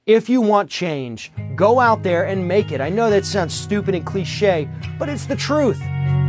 If you want change, go out there and make it. I know that sounds stupid and cliche, but it's the truth.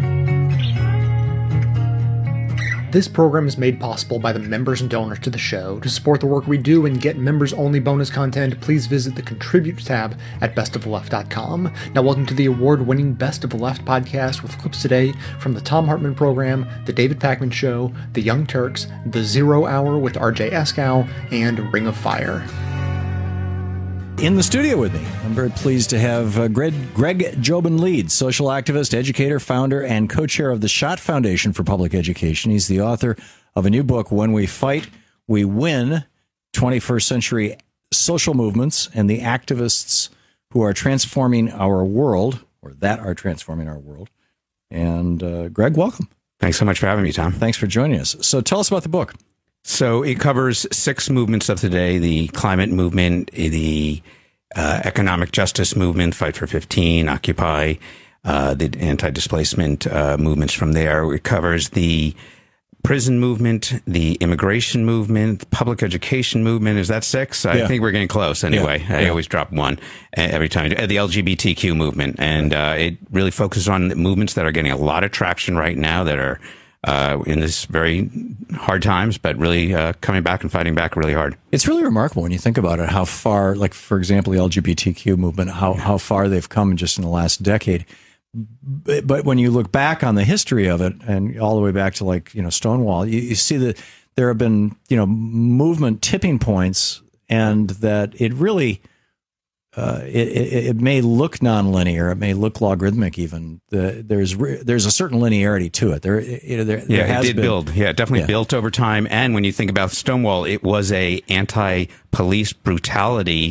This program is made possible by the members and donors to the show. To support the work we do and get members-only bonus content, please visit the Contribute tab at bestoftheleft.com. Now, welcome to the award-winning Best of the Left podcast with clips today from the Thom Hartmann Program, The David Pakman Show, The Young Turks, The 0 Hour with RJ Eskow, and Ring of Fire. In the studio with me, I'm very pleased to have Greg Joben-Leeds, social activist, educator, founder, and co-chair of the Schott Foundation for Public Education. He's the author of a new book, When We Fight, We Win, 21st Century Social Movements and the Activists Who Are Transforming Our World, or That Are Transforming Our World. And Greg, welcome. Thanks so much for having me, Tom. Thanks for joining us. So tell us about the book. So it covers 6 movements of today: the climate movement, the economic justice movement, Fight for 15, Occupy, the anti-displacement movements from there. It covers the prison movement, the immigration movement, the public education movement. Is that 6? I think we're getting close anyway. I always drop one every time. The LGBTQ movement. And it really focuses on the movements that are getting a lot of traction right now, that are in this very hard times, but really coming back and fighting back really hard. It's really remarkable when you think about it, how far, like, for example, the LGBTQ movement, how far they've come just in the last decade. But when you look back on the history of it, and all the way back to, like, Stonewall, you see that there have been, movement tipping points, and that it really... It may look nonlinear, it may look logarithmic even. There's a certain linearity to it. It definitely built over time. And when you think about Stonewall, it was a anti-police brutality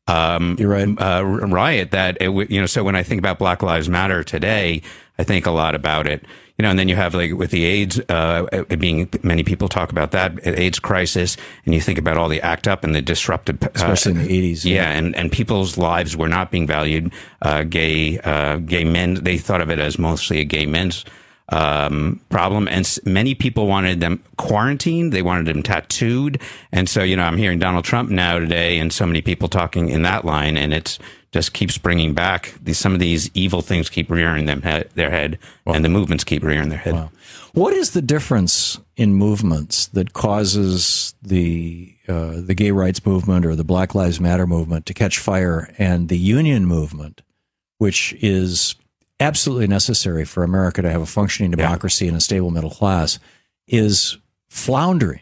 riot that so when I think about Black Lives Matter today, I think a lot about it. And then you have, like, with the AIDS, many people talk about that, AIDS crisis, and you think about all the ACT UP and the disrupted... Especially in the 80s. Yeah, and people's lives were not being valued. Gay men, they thought of it as mostly a gay men's problem, and many people wanted them quarantined, they wanted them tattooed, and so, I'm hearing Donald Trump now today, and so many people talking in that line, and it's just keeps bringing back some of these evil things keep rearing their head, and the movements keep rearing their head. Wow. What is the difference in movements that causes the gay rights movement or the Black Lives Matter movement to catch fire, and the union movement, which is absolutely necessary for America to have a functioning democracy and a stable middle class, is floundering?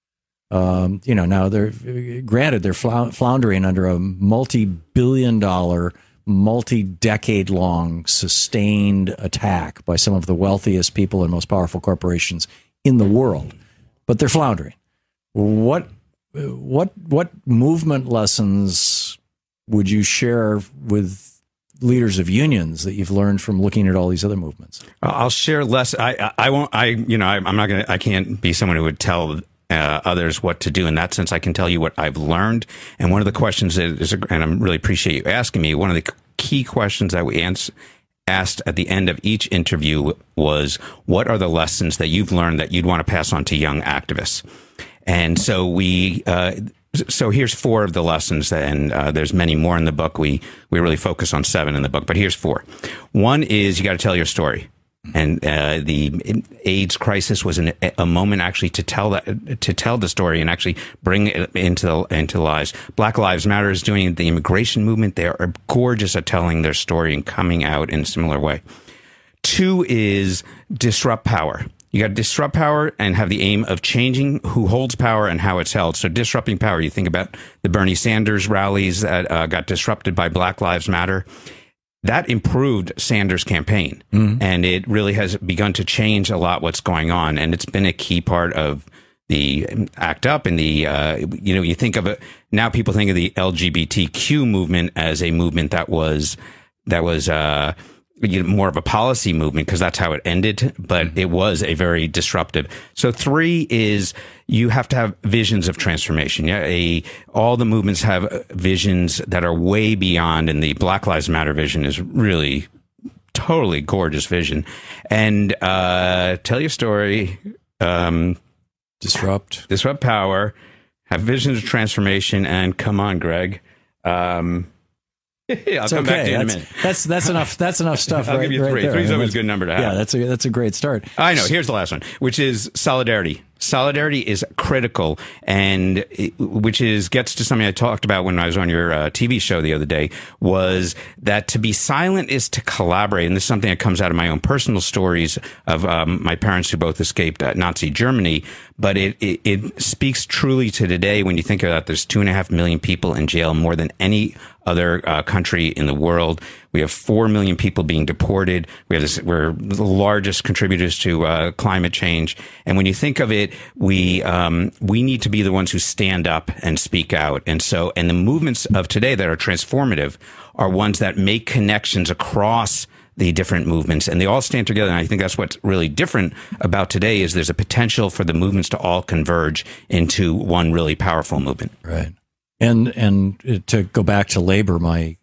Now they're floundering under a multi-billion-dollar, multi-decade-long sustained attack by some of the wealthiest people and most powerful corporations in the world. But they're floundering. What movement lessons would you share with leaders of unions that you've learned from looking at all these other movements? I'll share less. I won't. I'm not gonna. I can't be someone who would tell others what to do. In that sense, I can tell you what I've learned. And one of the questions is, and I really appreciate you asking me, one of the key questions that we asked at the end of each interview was, what are the lessons that you've learned that you'd want to pass on to young activists? And so so here's 4 of the lessons, and there's many more in the book. We really focus on 7 in the book, but here's 4. One is, you got to tell your story. And the AIDS crisis was a moment actually to tell the story and actually bring it into lives. Black Lives Matter is doing the immigration movement. They are gorgeous at telling their story and coming out in a similar way. 2 is disrupt power. You got to disrupt power and have the aim of changing who holds power and how it's held. So disrupting power, you think about the Bernie Sanders rallies that got disrupted by Black Lives Matter. That improved Sanders' campaign, and it really has begun to change a lot what's going on. And it's been a key part of the ACT UP and the, you think of it, now people think of the LGBTQ movement as a movement that was more of a policy movement, because that's how it ended, but it was a very disruptive. So 3 is, you have to have visions of transformation. Yeah, all the movements have visions that are way beyond, and the Black Lives Matter vision is really totally gorgeous vision. And tell your story, disrupt power, have visions of transformation, and come on, Greg. Yeah, I'll It's come back to you in a okay. minute. That's enough. That's enough stuff. I'll right, give you right three. there. Three's I mean, always a good number to have. Yeah, that's a great start. I know. Here's the last one, which is solidarity. Solidarity is critical, and gets to something I talked about when I was on your TV show the other day. Was that to be silent is to collaborate, and this is something that comes out of my own personal stories of my parents who both escaped Nazi Germany. But it speaks truly to today when you think about there's 2.5 million people in jail, more than any other country in the world. We have 4 million people being deported. We're the largest contributors to climate change. And when you think of it, we need to be the ones who stand up and speak out. And the movements of today that are transformative are ones that make connections across the different movements, and they all stand together. And I think that's what's really different about today is there's a potential for the movements to all converge into one really powerful movement. Right. And to go back to labor,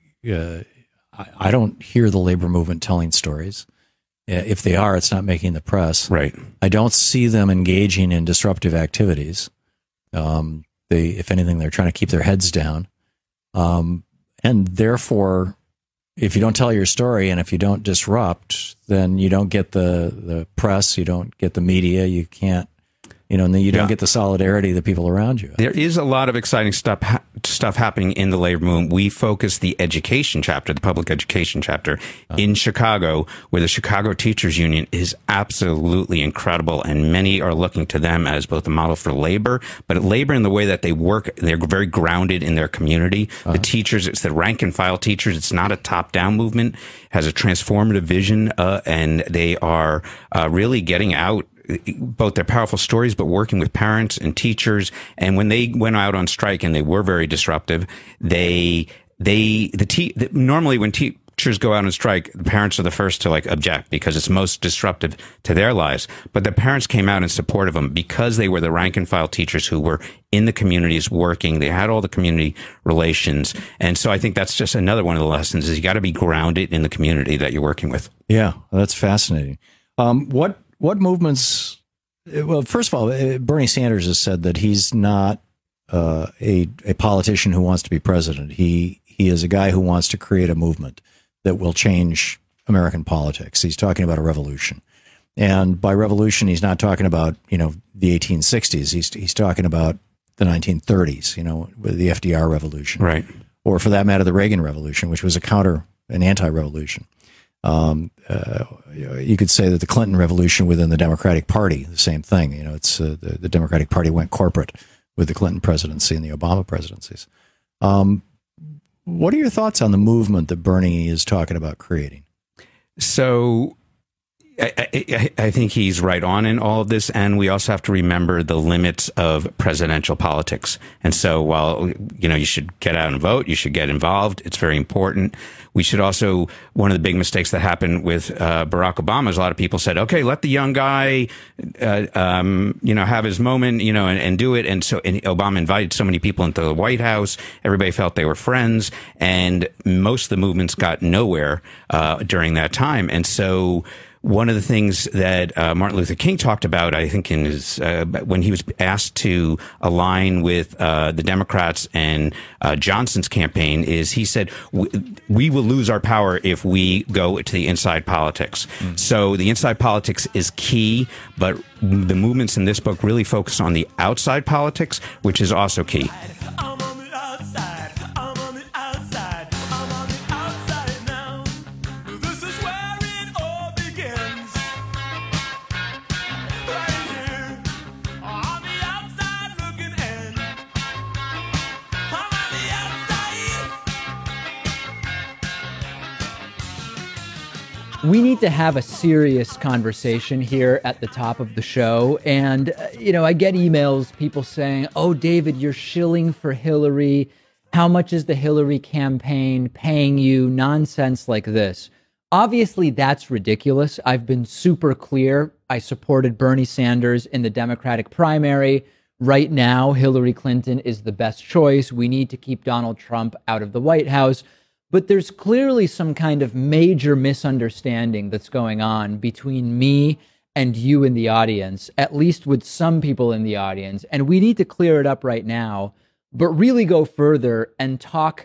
I don't hear the labor movement telling stories. If they are, it's not making the press. Right. I don't see them engaging in disruptive activities. If anything, they're trying to keep their heads down. And therefore, if you don't tell your story and if you don't disrupt, then you don't get the press, you don't get the media, you can't, and then you don't get the solidarity of the people around you. There is a lot of exciting stuff happening in the labor movement. We focus the education chapter, the public education chapter in Chicago, where the Chicago Teachers Union is absolutely incredible. And many are looking to them as both a model for labor, but labor in the way that they work, they're very grounded in their community. The teachers, it's the rank and file teachers. It's not a top down movement, has a transformative vision, and they are really getting out both their powerful stories, but working with parents and teachers. And when they went out on strike, and they were very disruptive, normally when teachers go out on strike, the parents are the first to object because it's most disruptive to their lives. But the parents came out in support of them because they were the rank and file teachers who were in the communities working. They had all the community relations. And so I think that's just another one of the lessons is you got to be grounded in the community that you're working with. Yeah, that's fascinating. What movements? Well, first of all, Bernie Sanders has said that he's not a politician who wants to be president. He is a guy who wants to create a movement that will change American politics. He's talking about a revolution, and by revolution, he's not talking about the 1860s. He's talking about the 1930s. With the FDR revolution, right? Or for that matter, the Reagan Revolution, which was an anti-revolution. You could say that the Clinton revolution within the Democratic Party, the same thing. It's the Democratic Party went corporate with the Clinton presidency and the Obama presidencies. What are your thoughts on the movement that Bernie is talking about creating? So I think he's right on in all of this, and we also have to remember the limits of presidential politics. And so while, you should get out and vote, you should get involved, it's very important. We should also, one of the big mistakes that happened with Barack Obama is a lot of people said, okay, let the young guy, have his moment, and do it. And Obama invited so many people into the White House. Everybody felt they were friends, and most of the movements got nowhere during that time. And so one of the things that Martin Luther King talked about, I think, in his when he was asked to align with the Democrats and Johnson's campaign, is he said, "We will lose our power if we go to the inside politics." So the inside politics is key, but the movements in this book really focus on the outside politics, which is also key. We need to have a serious conversation here at the top of the show. And, I get emails, people saying, oh, David, you're shilling for Hillary. How much is the Hillary campaign paying you? Nonsense like this. Obviously, that's ridiculous. I've been super clear. I supported Bernie Sanders in the Democratic primary. Right now, Hillary Clinton is the best choice. We need to keep Donald Trump out of the White House. But there's clearly some kind of major misunderstanding that's going on between me and you in the audience, at least with some people in the audience. And we need to clear it up right now, but really go further and talk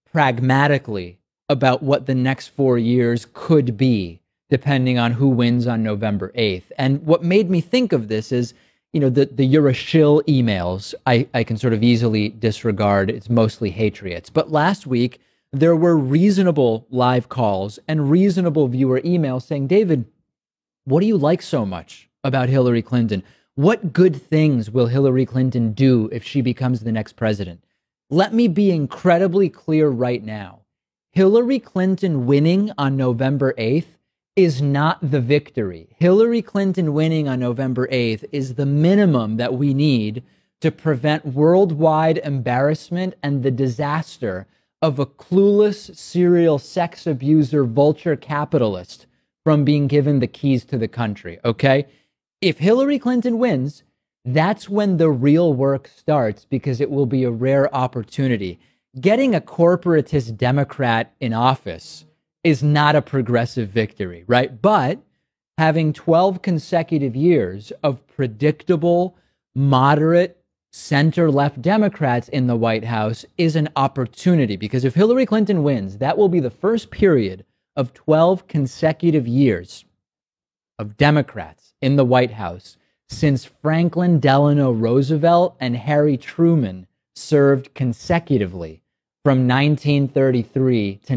pragmatically about what the next 4 years could be, depending on who wins on November 8th. And what made me think of this is, the "you're a shill" emails, I can sort of easily disregard. It's mostly Hatriots. But last week, there were reasonable live calls and reasonable viewer emails saying, David, what do you like so much about Hillary Clinton? What good things will Hillary Clinton do if she becomes the next president? Let me be incredibly clear right now. Hillary Clinton winning on November 8th is not the victory. Hillary Clinton winning on November 8th is the minimum that we need to prevent worldwide embarrassment and the disaster of a clueless serial sex abuser vulture capitalist from being given the keys to the country, okay? If Hillary Clinton wins, that's when the real work starts, because it will be a rare opportunity. Getting a corporatist Democrat in office is not a progressive victory, right? But having 12 consecutive years of predictable, moderate, center-left Democrats in the White House is an opportunity, because if Hillary Clinton wins, that will be the first period of 12 consecutive years of Democrats in the White House since Franklin Delano Roosevelt and Harry Truman served consecutively from 1933 to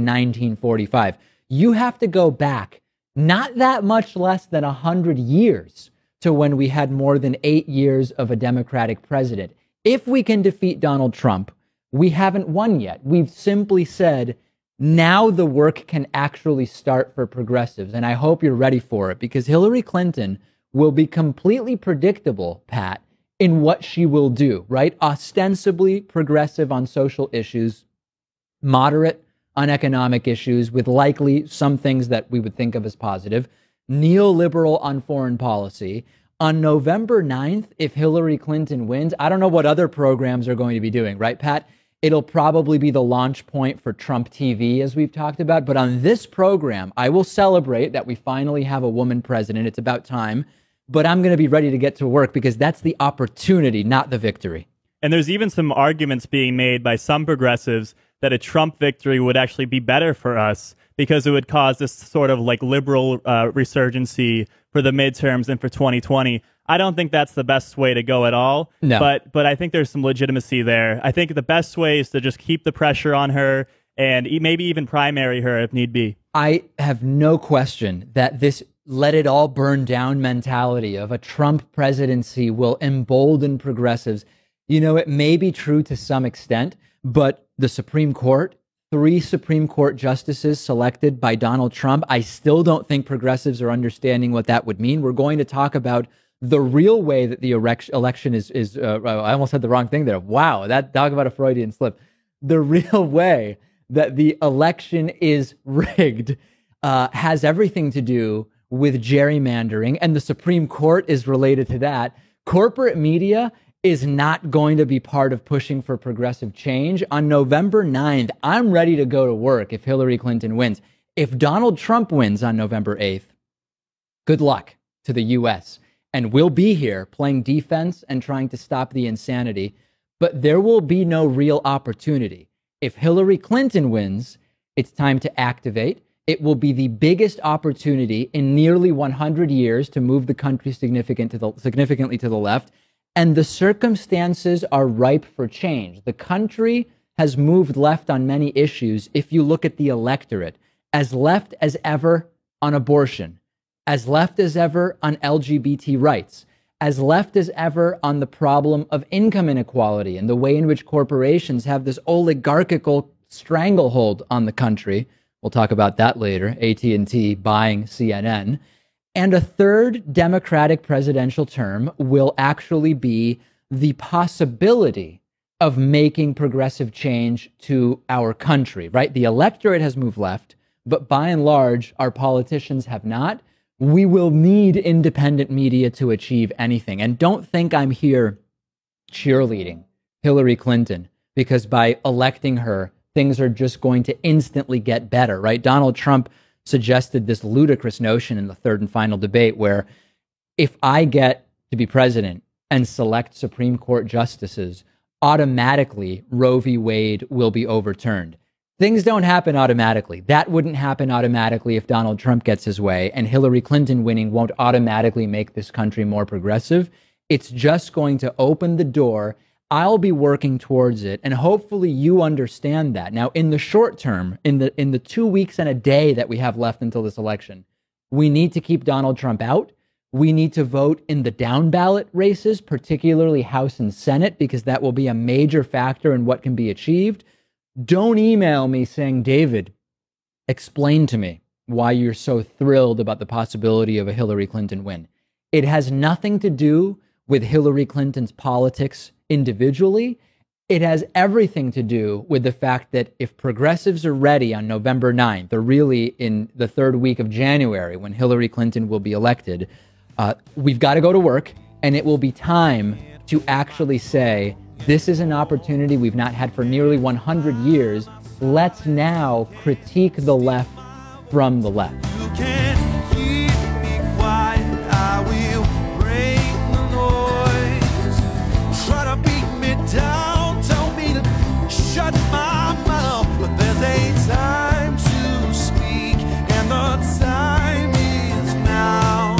1945. You have to go back not that much less than 100 years to when we had more than 8 years of a Democratic president. If we can defeat Donald Trump, we haven't won yet. We've simply said, now the work can actually start for progressives. And I hope you're ready for it, because Hillary Clinton will be completely predictable, Pat, in what she will do, right? Ostensibly progressive on social issues, moderate on economic issues, with likely some things that we would think of as positive, neoliberal on foreign policy. On November 9th, if Hillary Clinton wins, I don't know what other programs are going to be doing, right, Pat? It'll probably be the launch point for Trump TV, as we've talked about. But on this program, I will celebrate that we finally have a woman president. It's about time. But I'm going to be ready to get to work, because that's the opportunity, not the victory. And there's even some arguments being made by some progressives that a Trump victory would actually be better for us, because it would cause this sort of like liberal resurgency for the midterms and for 2020. I don't think that's the best way to go at all. No. But I think there's some legitimacy there. I think the best way is to just keep the pressure on her and maybe even primary her if need be. I have no question that this let it all burn down mentality of a Trump presidency will embolden progressives. It may be true to some extent, but the Supreme Court, 3 Supreme Court justices selected by Donald Trump, I still don't think progressives are understanding what that would mean. We're going to talk about the real way that the election is I almost said the wrong thing there. Wow, talk about a Freudian slip. The real way that the election is rigged has everything to do with gerrymandering, and the Supreme Court is related to that. Corporate media is not going to be part of pushing for progressive change. On November 9th, I'm ready to go to work if Hillary Clinton wins. If Donald Trump wins on November 8th, good luck to the U.S. And we'll be here playing defense and trying to stop the insanity, but there will be no real opportunity. If Hillary Clinton wins, it's time to activate. It will be the biggest opportunity in nearly 100 years to move the country significantly to the left. And the circumstances are ripe for change. The country has moved left on many issues. If you look at the electorate, as left as ever on abortion, as left as ever on LGBT rights, as left as ever on the problem of income inequality and the way in which corporations have this oligarchical stranglehold on the country. We'll talk about that later. AT&T buying CNN. And a third Democratic presidential term will actually be the possibility of making progressive change to our country, right? The electorate has moved left, but by and large, our politicians have not. We will need independent media to achieve anything. And don't think I'm here cheerleading Hillary Clinton, because by electing her, things are just going to instantly get better, right? Donald Trump suggested this ludicrous notion in the third and final debate where if I get to be president and select Supreme Court justices, automatically Roe v. Wade will be overturned. Things don't happen automatically. That wouldn't happen automatically if Donald Trump gets his way, and Hillary Clinton winning won't automatically make this country more progressive. It's just going to open the door. I'll be working towards it, and hopefully you understand that. Now, in the short term, in the 2 weeks and a day that we have left until this election, we need to keep Donald Trump out. We need to vote in the down ballot races, particularly House and Senate, because that will be a major factor in what can be achieved. Don't email me saying, David, explain to me why you're so thrilled about the possibility of a Hillary Clinton win. It has nothing to do with Hillary Clinton's politics individually. It has everything to do with the fact that if progressives are ready on November 9th, or really in the third week of January when Hillary Clinton will be elected, we've got to go to work, and it will be time to actually say, this is an opportunity we've not had for nearly 100 years. Let's now critique the left from the left. You can't keep me quiet. I will break the noise. Try to beat me down, tell me to shut my mouth. But there's a time to speak, and the time is now.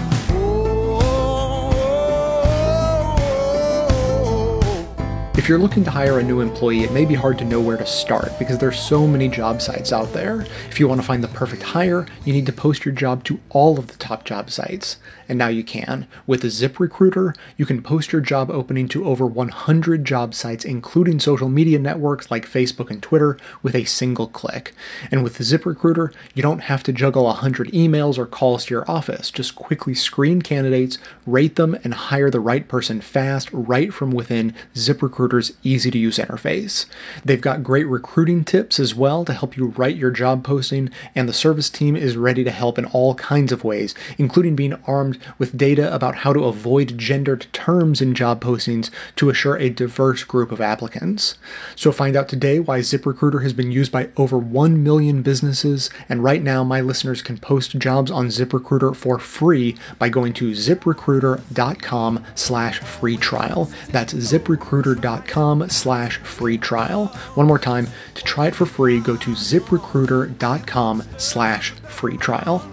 If you're looking to hire a new employee, it may be hard to know where to start because there's so many job sites out there. If you want to find the perfect hire, you need to post your job to all of the top job sites. And now you can. With ZipRecruiter, you can post your job opening to over 100 job sites, including social media networks like Facebook and Twitter, with a single click. And with ZipRecruiter, you don't have to juggle 100 emails or calls to your office. Just quickly screen candidates, rate them, and hire the right person fast, right from within ZipRecruiter's easy-to-use interface. They've got great recruiting tips as well to help you write your job posting, and the service team is ready to help in all kinds of ways, including being armed with data about how to avoid gendered terms in job postings to assure a diverse group of applicants. So find out today why ZipRecruiter has been used by over 1 million businesses, and right now my listeners can post jobs on ZipRecruiter for free by going to ZipRecruiter.com/free trial. That's ZipRecruiter.com/free trial. One more time, to try it for free, go to ZipRecruiter.com/free trial.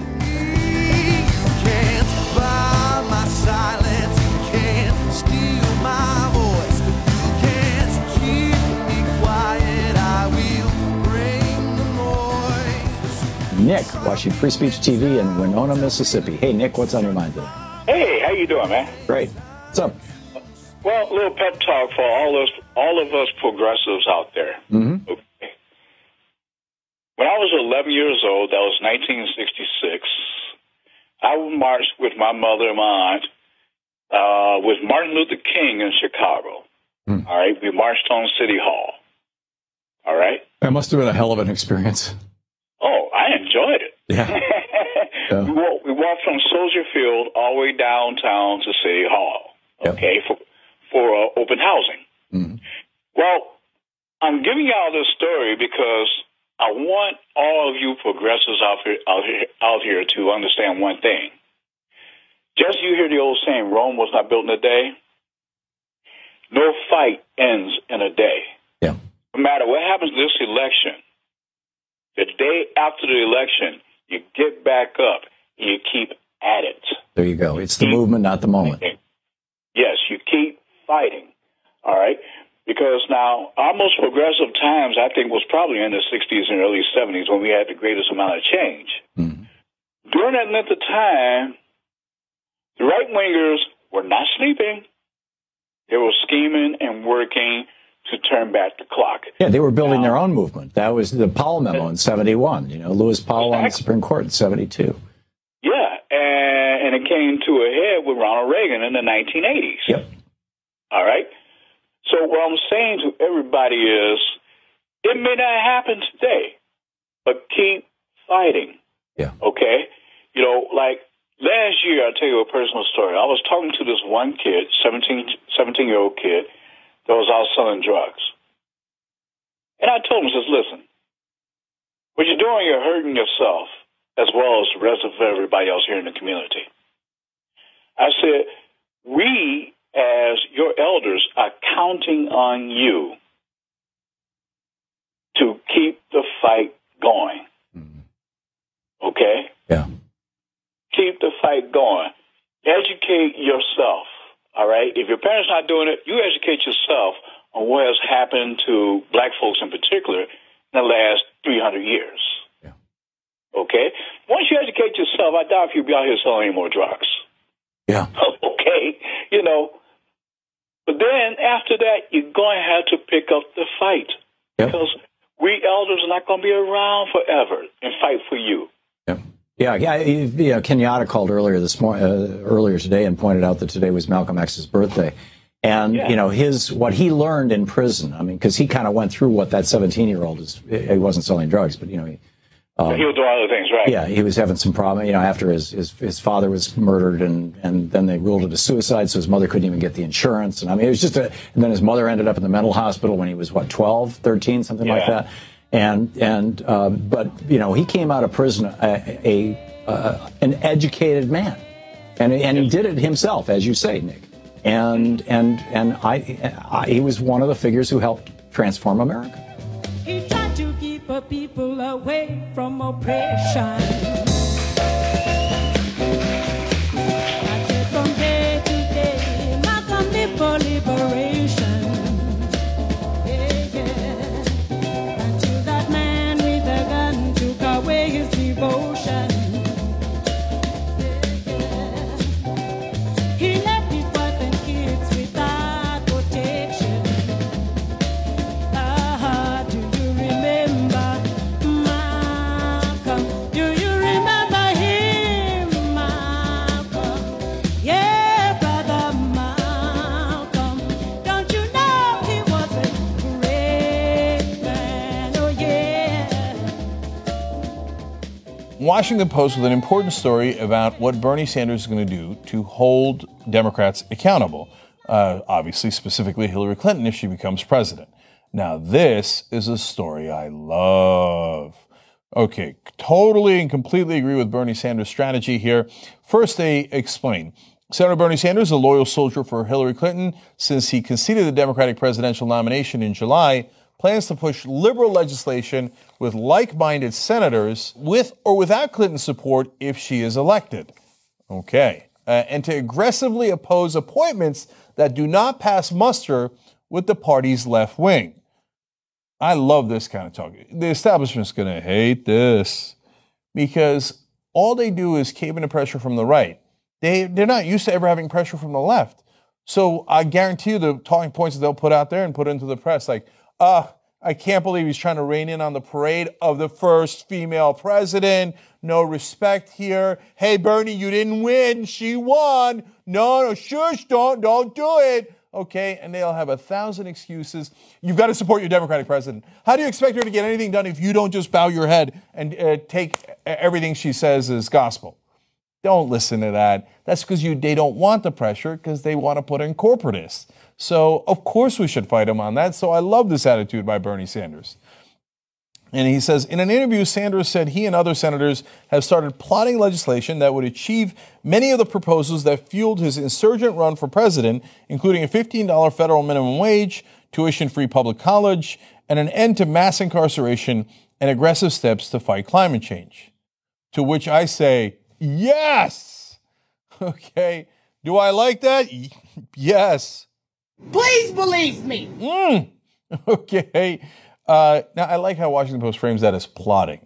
Nick, watching Free Speech TV in Winona, Mississippi. Hey, Nick, what's on your mind today? Hey, how you doing, man? Great. What's up? Well, a little pep talk for all of us progressives out there. Mm-hmm. Okay. When I was 11 years old, that was 1966, I marched with my mother and my aunt with Martin Luther King in Chicago. Mm. All right, we marched on City Hall. All right. That must have been a hell of an experience. Oh, I enjoyed it. Yeah. Yeah. We walked from Soldier Field all the way downtown to City Hall. Okay, Yep. for open housing. Mm-hmm. Well, I'm giving y'all this story because I want all of you progressives out here to understand one thing. Just you hear the old saying, Rome was not built in a day. No fight ends in a day. Yeah. No matter what happens to this election, the day after the election, you get back up and you keep at it. There you go. It's the movement, not the moment. Yes, you keep fighting. All right? Because now, our most progressive times, I think, was probably in the 60s and early 70s when we had the greatest amount of change. Mm-hmm. During that length of time, the right-wingers were not sleeping. They were scheming and working to turn back the clock. Yeah, they were building their own movement. That was the Powell memo in 71. You know, Lewis Powell on the Supreme Court in 72. Yeah, and it came to a head with Ronald Reagan in the 1980s. Yep. All right? So what I'm saying to everybody is, it may not happen today, but keep fighting. Yeah. Okay? You know, like last year, I'll tell you a personal story. I was talking to this one kid, 17-year-old kid, that was out selling drugs. And I told him, I says, listen, what you're doing, you're hurting yourself as well as the rest of everybody else here in the community. I said, we, as your elders, are counting on you to keep the fight going. Okay? Yeah. Keep the fight going. Educate yourself. All right? If your parents not doing it, you educate yourself on what has happened to black folks in particular in the last 300 years. Yeah. Okay? Once you educate yourself, I doubt if you'll be out here selling any more drugs. Yeah. Okay? You know, but then after that, you're going to have to pick up the fight. Yep. Because we elders are not going to be around forever and fight for you. Yeah. Kenyatta called earlier today and pointed out that today was Malcolm X's birthday, and what he learned in prison. I mean, because he kind of went through what that 17-year-old is. He wasn't selling drugs, but he was doing other things, right? Yeah, he was having some problem. After his father was murdered, and then they ruled it a suicide, so his mother couldn't even get the insurance. And I mean, it was just and then his mother ended up in the mental hospital when he was 12, 13, something like that. But he came out of prison an educated man, and he did it himself, as you say, Nick. And he was one of the figures who helped transform America. He tried to keep people away from oppression. I said from day to day, Malcolm live for liberation. Devotion. He left his wife and kids without protection. Do you remember Malcolm? Do you remember him, Malcolm? Yeah, brother Malcolm. Don't you know he was a great man? Oh yeah. Washington Post with an important story about what Bernie Sanders is going to do to hold Democrats accountable. Obviously, specifically Hillary Clinton if she becomes president. Now, this is a story I love. Okay, totally and completely agree with Bernie Sanders' strategy here. First, they explain. Senator Bernie Sanders, a loyal soldier for Hillary Clinton since he conceded the Democratic presidential nomination in July, plans to push liberal legislation with like-minded senators with or without Clinton's support if she is elected. Okay. And to aggressively oppose appointments that do not pass muster with the party's left wing. I love this kind of talk. The establishment's going to hate this because all they do is cave into pressure from the right. They're not used to ever having pressure from the left. So I guarantee you the talking points that they'll put out there and put into the press, like, I can't believe he's trying to rein in on the parade of the first female president. No respect here. Hey, Bernie, you didn't win. She won. No, shush, don't do it. Okay, and they'll have 1,000 excuses. You've got to support your Democratic president. How do you expect her to get anything done if you don't just bow your head and take everything she says as gospel? Don't listen to that. That's because they don't want the pressure because they want to put in corporatists. So, of course, we should fight him on that. So I love this attitude by Bernie Sanders. And he says, in an interview, Sanders said he and other senators have started plotting legislation that would achieve many of the proposals that fueled his insurgent run for president, including a $15 federal minimum wage, tuition-free public college, and an end to mass incarceration and aggressive steps to fight climate change. To which I say, yes! Okay. Do I like that? Yes. Please believe me. Okay. Now, I like how Washington Post frames that as plotting.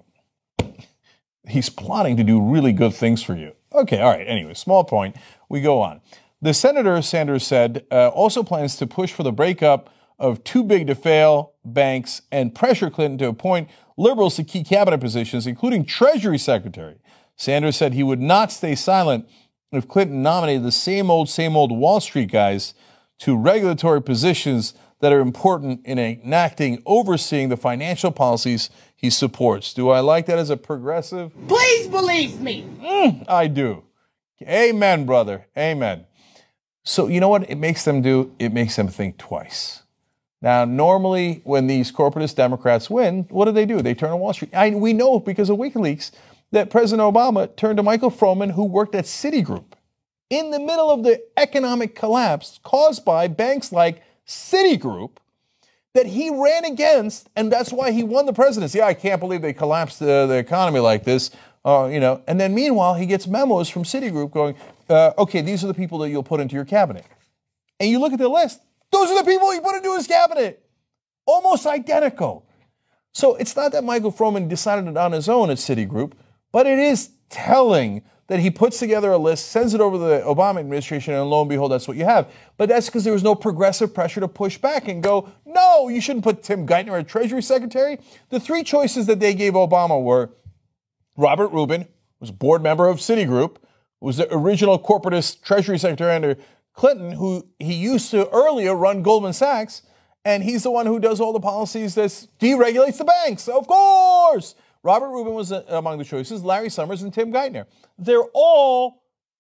He's plotting to do really good things for you. Okay, all right. Anyway, small point. We go on. The senator, Sanders said, also plans to push for the breakup of too big to fail banks and pressure Clinton to appoint liberals to key cabinet positions, including Treasury Secretary. Sanders said he would not stay silent if Clinton nominated the same old Wall Street guys to regulatory positions that are important in overseeing the financial policies he supports. Do I like that as a progressive? Please believe me. I do. Amen, brother. Amen. So you know what it makes them do? It makes them think twice. Now, normally when these corporatist Democrats win, what do? They turn on Wall Street. We know because of WikiLeaks that President Obama turned to Michael Froman, who worked at Citigroup, in the middle of the economic collapse caused by banks like Citigroup, that he ran against, and that's why he won the presidency. I can't believe they collapsed the economy like this, And then meanwhile, he gets memos from Citigroup going, okay, these are the people that you'll put into your cabinet. And you look at the list, those are the people he put into his cabinet. Almost identical. So it's not that Michael Froman decided it on his own at Citigroup, but it is telling that he puts together a list, sends it over to the Obama administration, and lo and behold, that's what you have. But that's because there was no progressive pressure to push back and go, no, you shouldn't put Tim Geithner as Treasury Secretary. The three choices that they gave Obama were Robert Rubin, who was a board member of Citigroup, who was the original corporatist Treasury Secretary under Clinton, who he used to earlier run Goldman Sachs, and he's the one who does all the policies that deregulates the banks, of course. Robert Rubin was among the choices, Larry Summers and Tim Geithner. They're all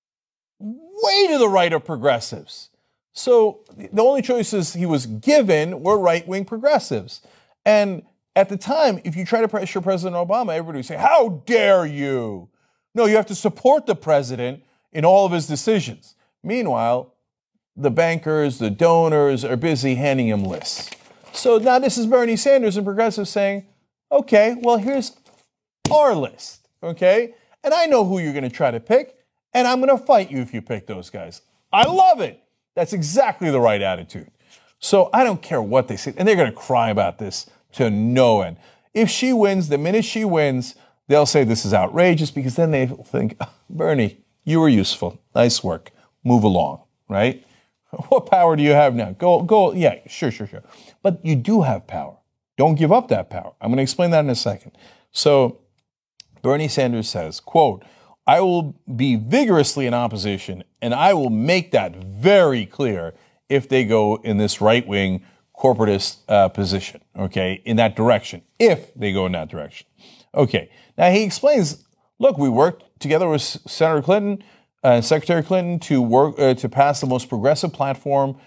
way to the right of progressives. So the only choices he was given were right-wing progressives. And at the time, if you try to pressure President Obama, everybody would say, how dare you? No, you have to support the president in all of his decisions. Meanwhile, the bankers, the donors are busy handing him lists. So now this is Bernie Sanders and progressives saying, okay, well, here's our list, okay? And I know who you're going to try to pick, and I'm going to fight you if you pick those guys. I love it. That's exactly the right attitude. So I don't care what they say. And they're going to cry about this to no end. If she wins, the minute she wins, they'll say this is outrageous because then they think, Bernie, you were useful. Nice work. Move along, right? What power do you have now? Go. Yeah, sure. But you do have power. Don't give up that power. I'm going to explain that in a second. So Bernie Sanders says, quote, I will be vigorously in opposition, and I will make that very clear if they go in this right-wing corporatist position, okay, in that direction, if they go in that direction. Okay, now he explains, look, we worked together with Senator Clinton, Secretary Clinton, to work to pass the most progressive platform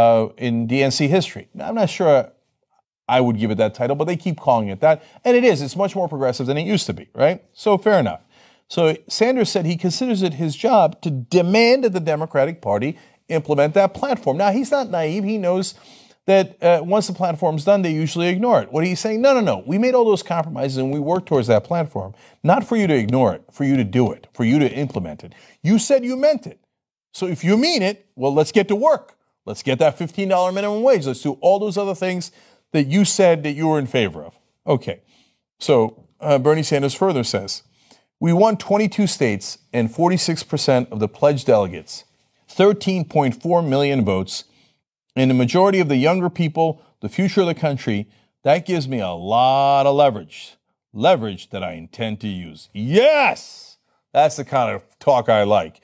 in DNC history. Now, I'm not sure I would give it that title, but they keep calling it that. And it is. It's much more progressive than it used to be, right? So fair enough. So Sanders said he considers it his job to demand that the Democratic Party implement that platform. Now, he's not naive. He knows that once the platform's done, they usually ignore it. What he's saying, no. We made all those compromises and we worked towards that platform. Not for you to ignore it, for you to do it, for you to implement it. You said you meant it. So if you mean it, well, let's get to work. Let's get that $15 minimum wage. Let's do all those other things that you said that you were in favor of. Okay. So Bernie Sanders further says, we won 22 states and 46% of the pledged delegates, 13.4 million votes, and the majority of the younger people, the future of the country. That gives me a lot of leverage that I intend to use. Yes! That's the kind of talk I like.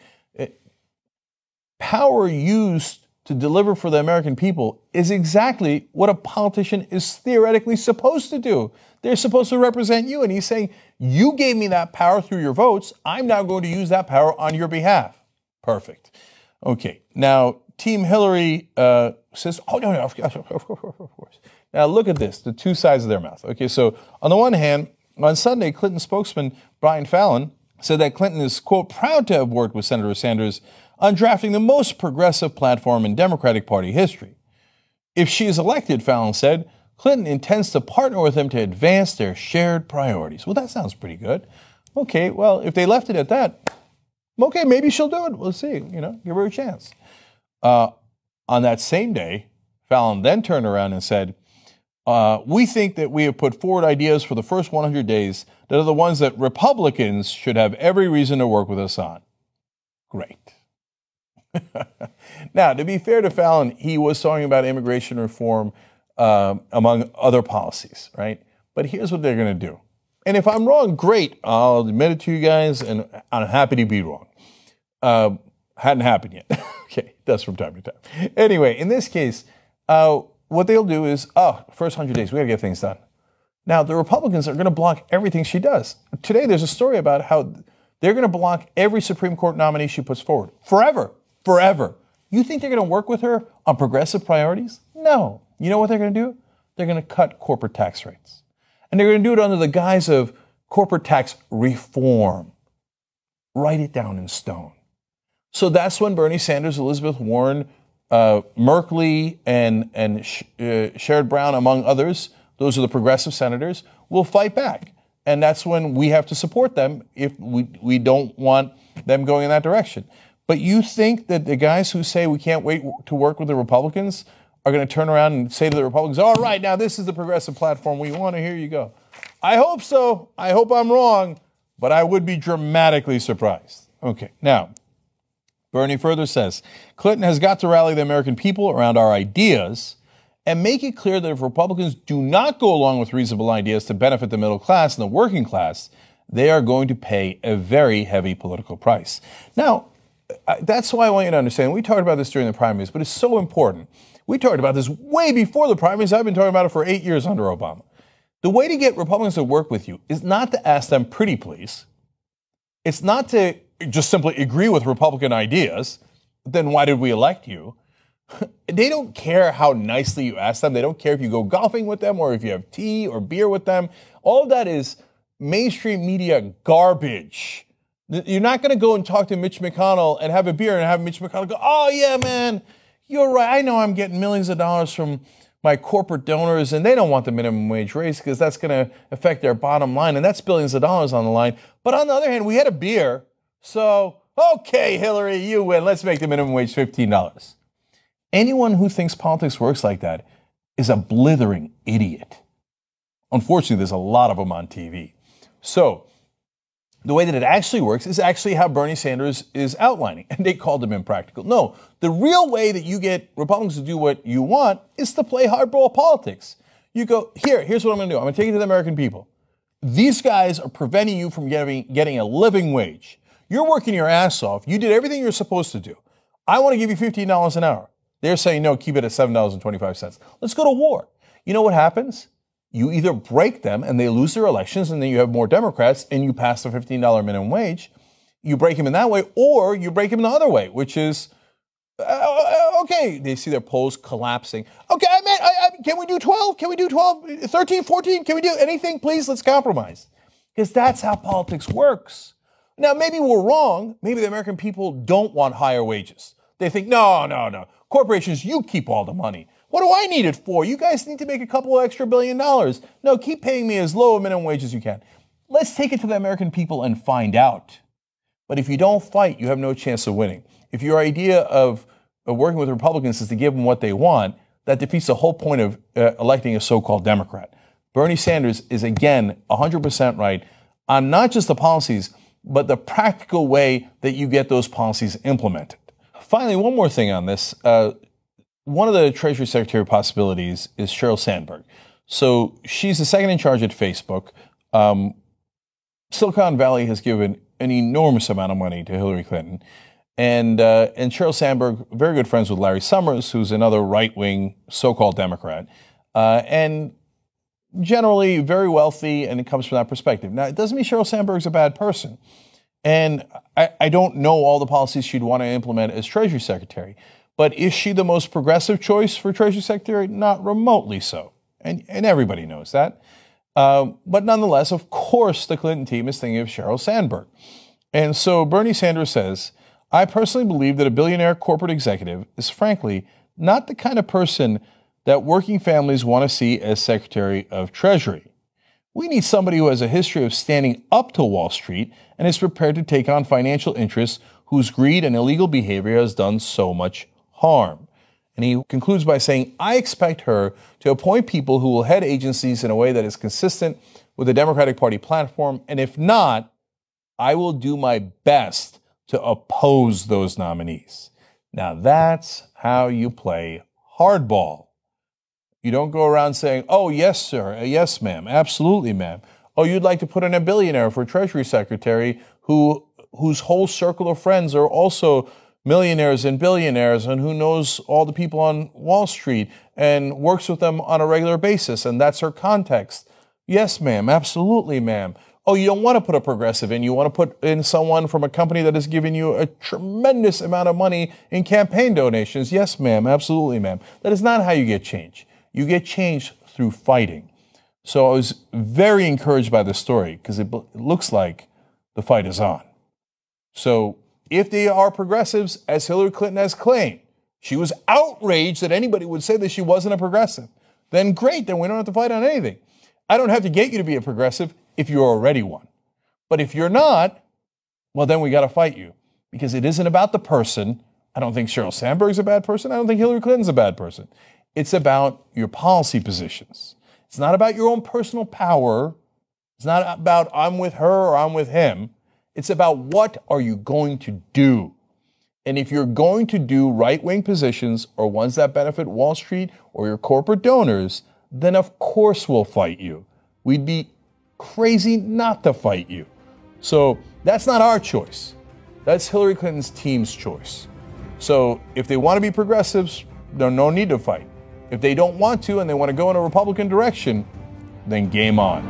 Power used to deliver for the American people is exactly what a politician is theoretically supposed to do. They're supposed to represent you. And he's saying, you gave me that power through your votes. I'm now going to use that power on your behalf. Perfect. Okay. Now, Team Hillary says, oh, no, of course. Now, look at this, the two sides of their mouth. Okay, so on the one hand, on Sunday, Clinton spokesman Brian Fallon said that Clinton is, quote, proud to have worked with Senator Sanders on drafting the most progressive platform in Democratic Party history. If she is elected, Fallon said, Clinton intends to partner with him to advance their shared priorities. Well, that sounds pretty good. Okay, well, if they left it at that, okay, maybe she'll do it. We'll see, give her a chance. On that same day, Fallon then turned around and said, we think that we have put forward ideas for the first 100 days that are the ones that Republicans should have every reason to work with us on. Great. Now, to be fair to Fallon, he was talking about immigration reform among other policies, right? But here's what they're going to do. And if I'm wrong, great. I'll admit it to you guys, and I'm happy to be wrong. Hadn't happened yet. Okay, it does from time to time. Anyway, in this case, what they'll do is, first 100 days, we got to get things done. Now, the Republicans are going to block everything she does. Today, there's a story about how they're going to block every Supreme Court nominee she puts forward. Forever. You think they're going to work with her on progressive priorities? No. You know what they're going to do? They're going to cut corporate tax rates. And they're going to do it under the guise of corporate tax reform. Write it down in stone. So that's when Bernie Sanders, Elizabeth Warren, Merkley and Sherrod Brown, among others, those are the progressive senators, will fight back. And that's when we have to support them if we don't want them going in that direction. But you think that the guys who say we can't wait to work with the Republicans are going to turn around and say to the Republicans, all right, now this is the progressive platform we want, and here you go. I hope so. I hope I'm wrong, but I would be dramatically surprised. Okay, now, Bernie further says, Clinton has got to rally the American people around our ideas and make it clear that if Republicans do not go along with reasonable ideas to benefit the middle class and the working class, they are going to pay a very heavy political price. Now, that's why I want you to understand. We talked about this during the primaries, but it's so important. We talked about this way before the primaries. I've been talking about it for 8 years under Obama. The way to get Republicans to work with you is not to ask them pretty please. It's not to just simply agree with Republican ideas. Then why did we elect you? They don't care how nicely you ask them. They don't care if you go golfing with them or if you have tea or beer with them. All of that is mainstream media garbage. You're not going to go and talk to Mitch McConnell and have a beer and have Mitch McConnell go, oh, yeah, man, you're right. I know I'm getting millions of dollars from my corporate donors, and they don't want the minimum wage raise because that's going to affect their bottom line, and that's billions of dollars on the line. But on the other hand, we had a beer, so, okay, Hillary, you win. Let's make the minimum wage $15. Anyone who thinks politics works like that is a blithering idiot. Unfortunately, there's a lot of them on TV. So the way that it actually works is actually how Bernie Sanders is outlining, and they called him impractical. No, the real way that you get Republicans to do what you want is to play hardball politics. You go, here's what I'm going to do. I'm going to take it to the American people. These guys are preventing you from getting a living wage. You're working your ass off. You did everything you're supposed to do. I want to give you $15 an hour. They're saying, no, keep it at $7.25. Let's go to war. You know what happens? You either break them and they lose their elections and then you have more Democrats and you pass the $15 minimum wage. You break them in that way, or you break them the other way, which is, okay, they see their polls collapsing. Okay, can we do 12? Can we do 12? 13, 14? Can we do anything? Please, let's compromise. Because that's how politics works. Now, maybe we're wrong. Maybe the American people don't want higher wages. They think, no. Corporations, you keep all the money. What do I need it for? You guys need to make a couple of extra $1 billion. No, keep paying me as low a minimum wage as you can. Let's take it to the American people and find out. But if you don't fight, you have no chance of winning. If your idea of working with Republicans is to give them what they want, that defeats the whole point of electing a so-called Democrat. Bernie Sanders is, again, 100% right on not just the policies, but the practical way that you get those policies implemented. Finally, one more thing on this. One of the Treasury Secretary possibilities is Sheryl Sandberg. So she's the second in charge at Facebook. Silicon Valley has given an enormous amount of money to Hillary Clinton. And Sheryl Sandberg, very good friends with Larry Summers, who's another right-wing so-called Democrat, and generally very wealthy, and it comes from that perspective. Now, it doesn't mean Sheryl Sandberg's a bad person. And I don't know all the policies she'd want to implement as Treasury Secretary. But is she the most progressive choice for Treasury Secretary? Not remotely so. And everybody knows that. But nonetheless, of course, the Clinton team is thinking of Sheryl Sandberg. And so Bernie Sanders says, I personally believe that a billionaire corporate executive is frankly not the kind of person that working families want to see as Secretary of Treasury. We need somebody who has a history of standing up to Wall Street and is prepared to take on financial interests whose greed and illegal behavior has done so much harm. And he concludes by saying, I expect her to appoint people who will head agencies in a way that is consistent with the Democratic Party platform. And if not, I will do my best to oppose those nominees. Now that's how you play hardball. You don't go around saying, oh, yes, sir. Yes, ma'am. Absolutely, ma'am. Oh, you'd like to put in a billionaire for Treasury Secretary whose whole circle of friends are also millionaires and billionaires and who knows all the people on Wall Street and works with them on a regular basis. And that's her context. Yes, ma'am. Absolutely, ma'am. Oh, you don't want to put a progressive in. You want to put in someone from a company that has given you a tremendous amount of money in campaign donations. Yes, ma'am. Absolutely, ma'am. That is not how you get change. You get change through fighting. So I was very encouraged by this story because it looks like the fight is on. So if they are progressives, as Hillary Clinton has claimed, She was outraged that anybody would say that she wasn't a progressive. Then great, then we don't have to fight on anything. I don't have to get you to be a progressive if you're already one. But if you're not, well, then we got to fight you, because it isn't about the person. I don't think Sheryl Sandberg's a bad person. I don't think Hillary Clinton's a bad person. It's about your policy positions. It's not about your own personal power. It's not about I'm with her or I'm with him. It's about what are you going to do? And if you're going to do right-wing positions or ones that benefit Wall Street or your corporate donors, then of course we'll fight you. We'd be crazy not to fight you. So that's not our choice. That's Hillary Clinton's team's choice. So if they want to be progressives, there's no need to fight. If they don't want to and they want to go in a Republican direction, then game on.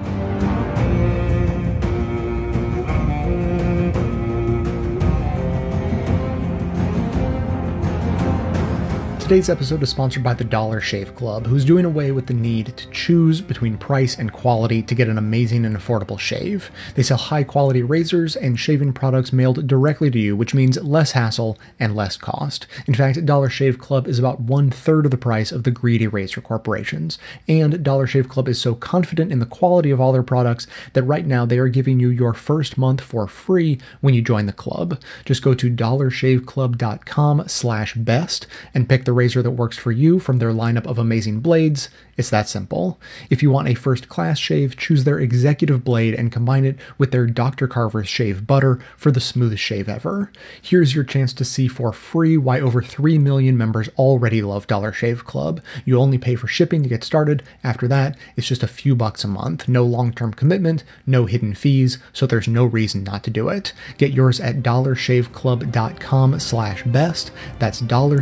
Today's episode is sponsored by the Dollar Shave Club, who's doing away with the need to choose between price and quality to get an amazing and affordable shave. They sell high-quality razors and shaving products mailed directly to you, which means less hassle and less cost. In fact, Dollar Shave Club is about 1/3 of the price of the greedy razor corporations. And Dollar Shave Club is so confident in the quality of all their products that right now they are giving you your first month for free when you join the club. Just go to dollarshaveclub.com/best and pick the razor that works for you from their lineup of amazing blades. It's that simple. If you want a first-class shave, choose their executive blade and combine it with their Dr. Carver's shave butter for the smoothest shave ever. Here's your chance to see for free why over 3 million members already love Dollar Shave Club. You only pay for shipping to get started. After that, it's just a few bucks a month. No long-term commitment, no hidden fees, so there's no reason not to do it. Get yours at dollarshaveclub.com/best. That's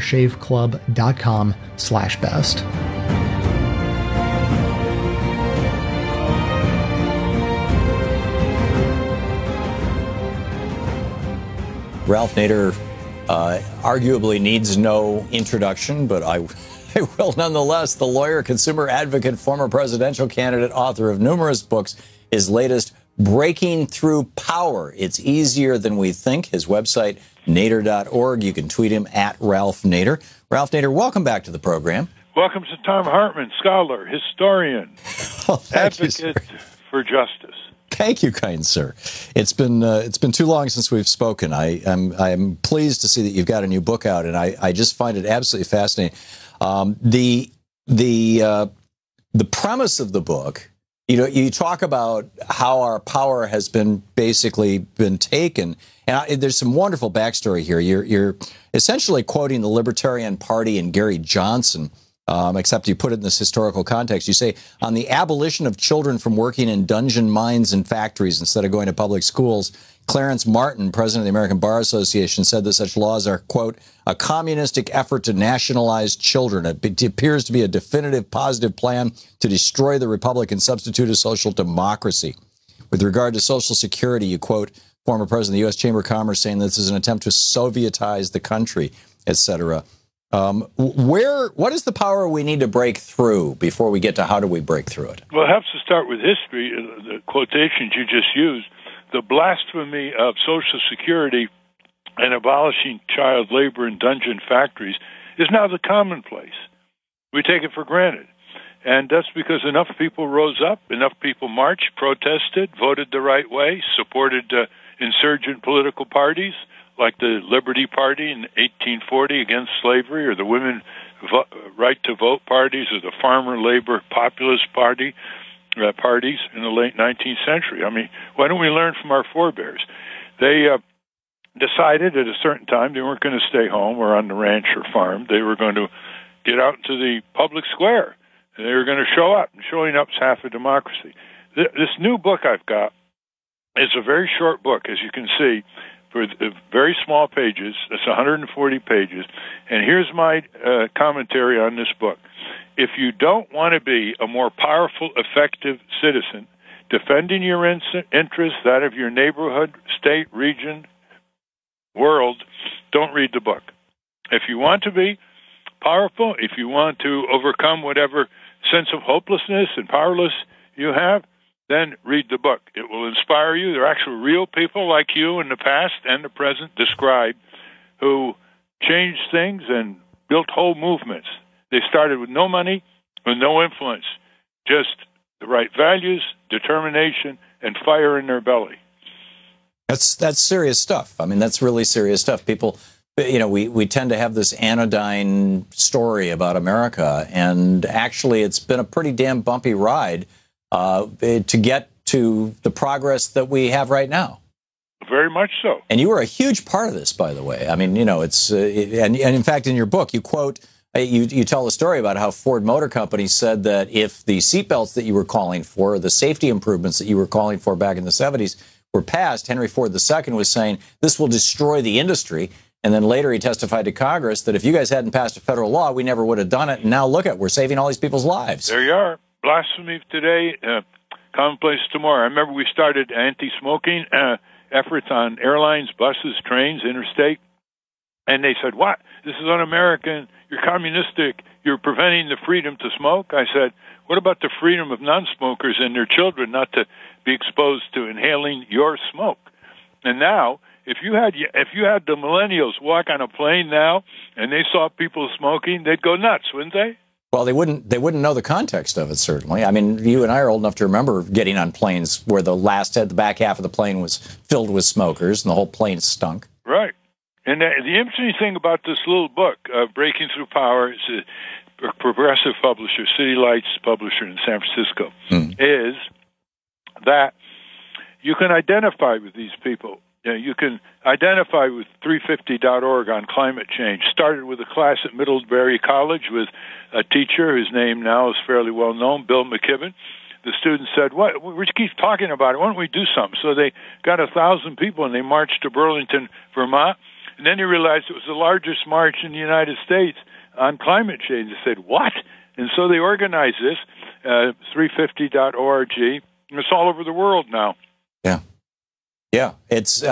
dollarshaveclub.com/best. Ralph Nader arguably needs no introduction, but I will nonetheless. The lawyer, consumer advocate, former presidential candidate, author of numerous books. His latest, Breaking Through Power. It's easier than we think. His website, nader.org. You can tweet him at Ralph Nader. Ralph Nader, welcome back to the program. Welcome to Tom Hartman, scholar, historian, advocate for justice. Thank you, kind sir. It's been too long since we've spoken. I'm pleased to see that you've got a new book out, and I just find it absolutely fascinating. The premise of the book, you talk about how our power has been taken, and there's some wonderful backstory here. You're essentially quoting the Libertarian Party and Gary Johnson. Except you put it in this historical context. You say, on the abolition of children from working in dungeon mines and factories instead of going to public schools, Clarence Martin, president of the American Bar Association, said that such laws are, quote, a communistic effort to nationalize children. It appears to be a definitive positive plan to destroy the republic and substitute a social democracy. With regard to Social Security, you quote former president of the U.S. Chamber of Commerce saying this is an attempt to Sovietize the country, etc. What is the power we need to break through before we get to how do we break through it? Well, it helps to start with history. The quotations you just used, the blasphemy of Social Security and abolishing child labor in dungeon factories is now the commonplace. We take it for granted. And that's because enough people rose up, enough people marched, protested, voted the right way, supported insurgent political parties, like the Liberty Party in 1840 against slavery, or the Women Right to Vote parties, or the Farmer Labor Populist Party parties in the late 19th century. I mean, why don't we learn from our forebears? They decided at a certain time they weren't going to stay home or on the ranch or farm. They were going to get out into the public square, and they were going to show up. And showing up is half a democracy. This new book I've got is a very short book, as you can see, for very small pages. It's 140 pages. And here's my commentary on this book. If you don't want to be a more powerful, effective citizen, defending your interests, that of your neighborhood, state, region, world, don't read the book. If you want to be powerful, if you want to overcome whatever sense of hopelessness and powerless you have, then read the book. It will inspire you. There are actually real people like you in the past and the present described who changed things and built whole movements. They started with no money, with no influence, just the right values, determination, and fire in their belly. That's serious stuff. I mean, that's really serious stuff. People, we tend to have this anodyne story about America, and actually it's been a pretty damn bumpy ride to get to the progress that we have right now. Very much so. And you were a huge part of this, by the way. I mean, and in fact, in your book, you quote, you tell a story about how Ford Motor Company said that if the seatbelts that you were calling for, the safety improvements that you were calling for back in the 70s were passed, Henry Ford II was saying this will destroy the industry. And then later he testified to Congress that if you guys hadn't passed a federal law, we never would have done it. And now look at, we're saving all these people's lives. There you are. Blasphemy today, commonplace tomorrow. I remember we started anti-smoking efforts on airlines, buses, trains, interstate. And they said, what? This is un-American. You're communistic. You're preventing the freedom to smoke. I said, what about the freedom of non-smokers and their children not to be exposed to inhaling your smoke? And now, if you had the millennials walk on a plane now and they saw people smoking, they'd go nuts, wouldn't they? Well, they wouldn't know the context of it, certainly. I mean, you and I are old enough to remember getting on planes where the back half of the plane was filled with smokers and the whole plane stunk. Right. And the interesting thing about this little book, Breaking Through Power, it's a progressive publisher, City Lights publisher in San Francisco, is that you can identify with these people. You can identify with 350.org on climate change. Started with a class at Middlebury College with a teacher whose name now is fairly well known, Bill McKibben. The students said, "What? We keep talking about it. Why don't we do something?" So they got 1,000 people and they marched to Burlington, Vermont. And then they realized it was the largest march in the United States on climate change. They said, "What?" And so they organized this, 350.org. And it's all over the world now. Yeah, it's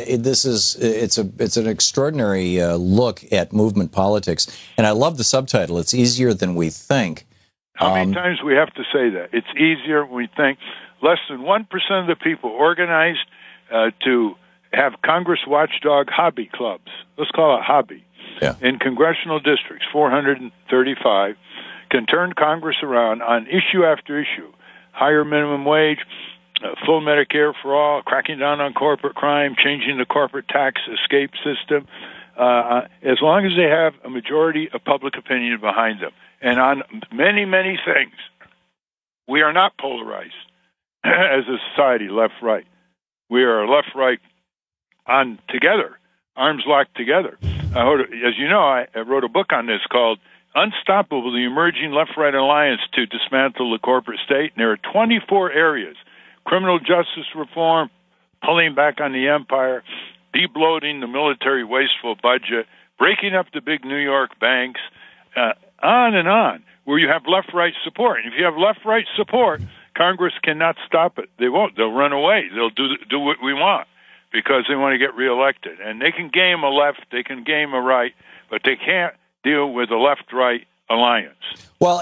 an extraordinary look at movement politics, and I love the subtitle. It's easier than we think. How many times we have to say that? It's easier than we think. Less than 1% of the people organized to have Congress watchdog hobby clubs. Let's call it hobby. Yeah. In congressional districts, 435, can turn Congress around on issue after issue. Higher minimum wage, full Medicare for all, cracking down on corporate crime, changing the corporate tax escape system, as long as they have a majority of public opinion behind them. And on many, many things, we are not polarized as a society, left-right. We are left-right on together, arms locked together. As you know, I wrote a book on this called Unstoppable, the Emerging Left-Right Alliance to Dismantle the Corporate State. And there are 24 areas: criminal justice reform, pulling back on the empire, de-bloating the military wasteful budget, breaking up the big New York banks, on and on, where you have left-right support. And if you have left-right support, Congress cannot stop it. They won't. They'll run away. They'll do what we want because they want to get reelected. And they can game a left, they can game a right, but they can't deal with a left-right alliance. Well,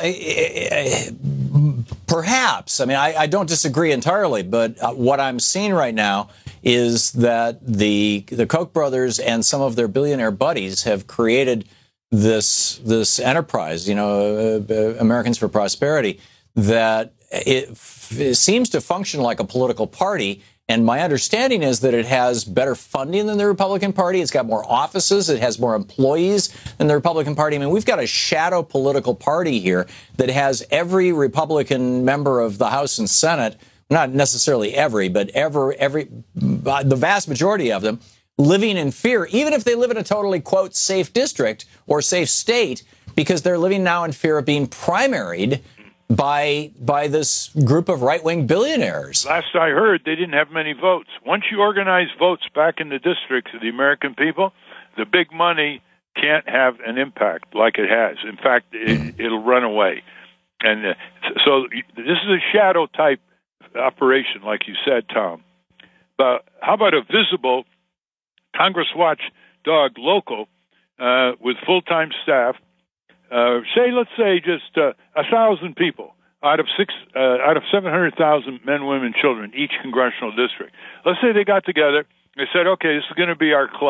perhaps. I mean, I don't disagree entirely, but what I'm seeing right now is that the Koch brothers and some of their billionaire buddies have created this enterprise, Americans for Prosperity, that it seems to function like a political party. And my understanding is that it has better funding than the Republican Party. It's got more offices. It has more employees than the Republican Party. I mean, we've got a shadow political party here that has every Republican member of the House and Senate, not necessarily every, but the vast majority of them, living in fear, even if they live in a totally, quote, safe district or safe state, because they're living now in fear of being primaried by this group of right-wing billionaires. Last I heard, they didn't have many votes. Once you organize votes back in the districts of the American people, the big money can't have an impact like it has. In fact, it'll run away. And so this is a shadow-type operation, like you said, Tom. But how about a visible Congress watchdog local with full-time staff? Let's say just 1,000 people out of 700,000 men, women, children, each congressional district. Let's say they got together. They said, okay, this is going to be our club.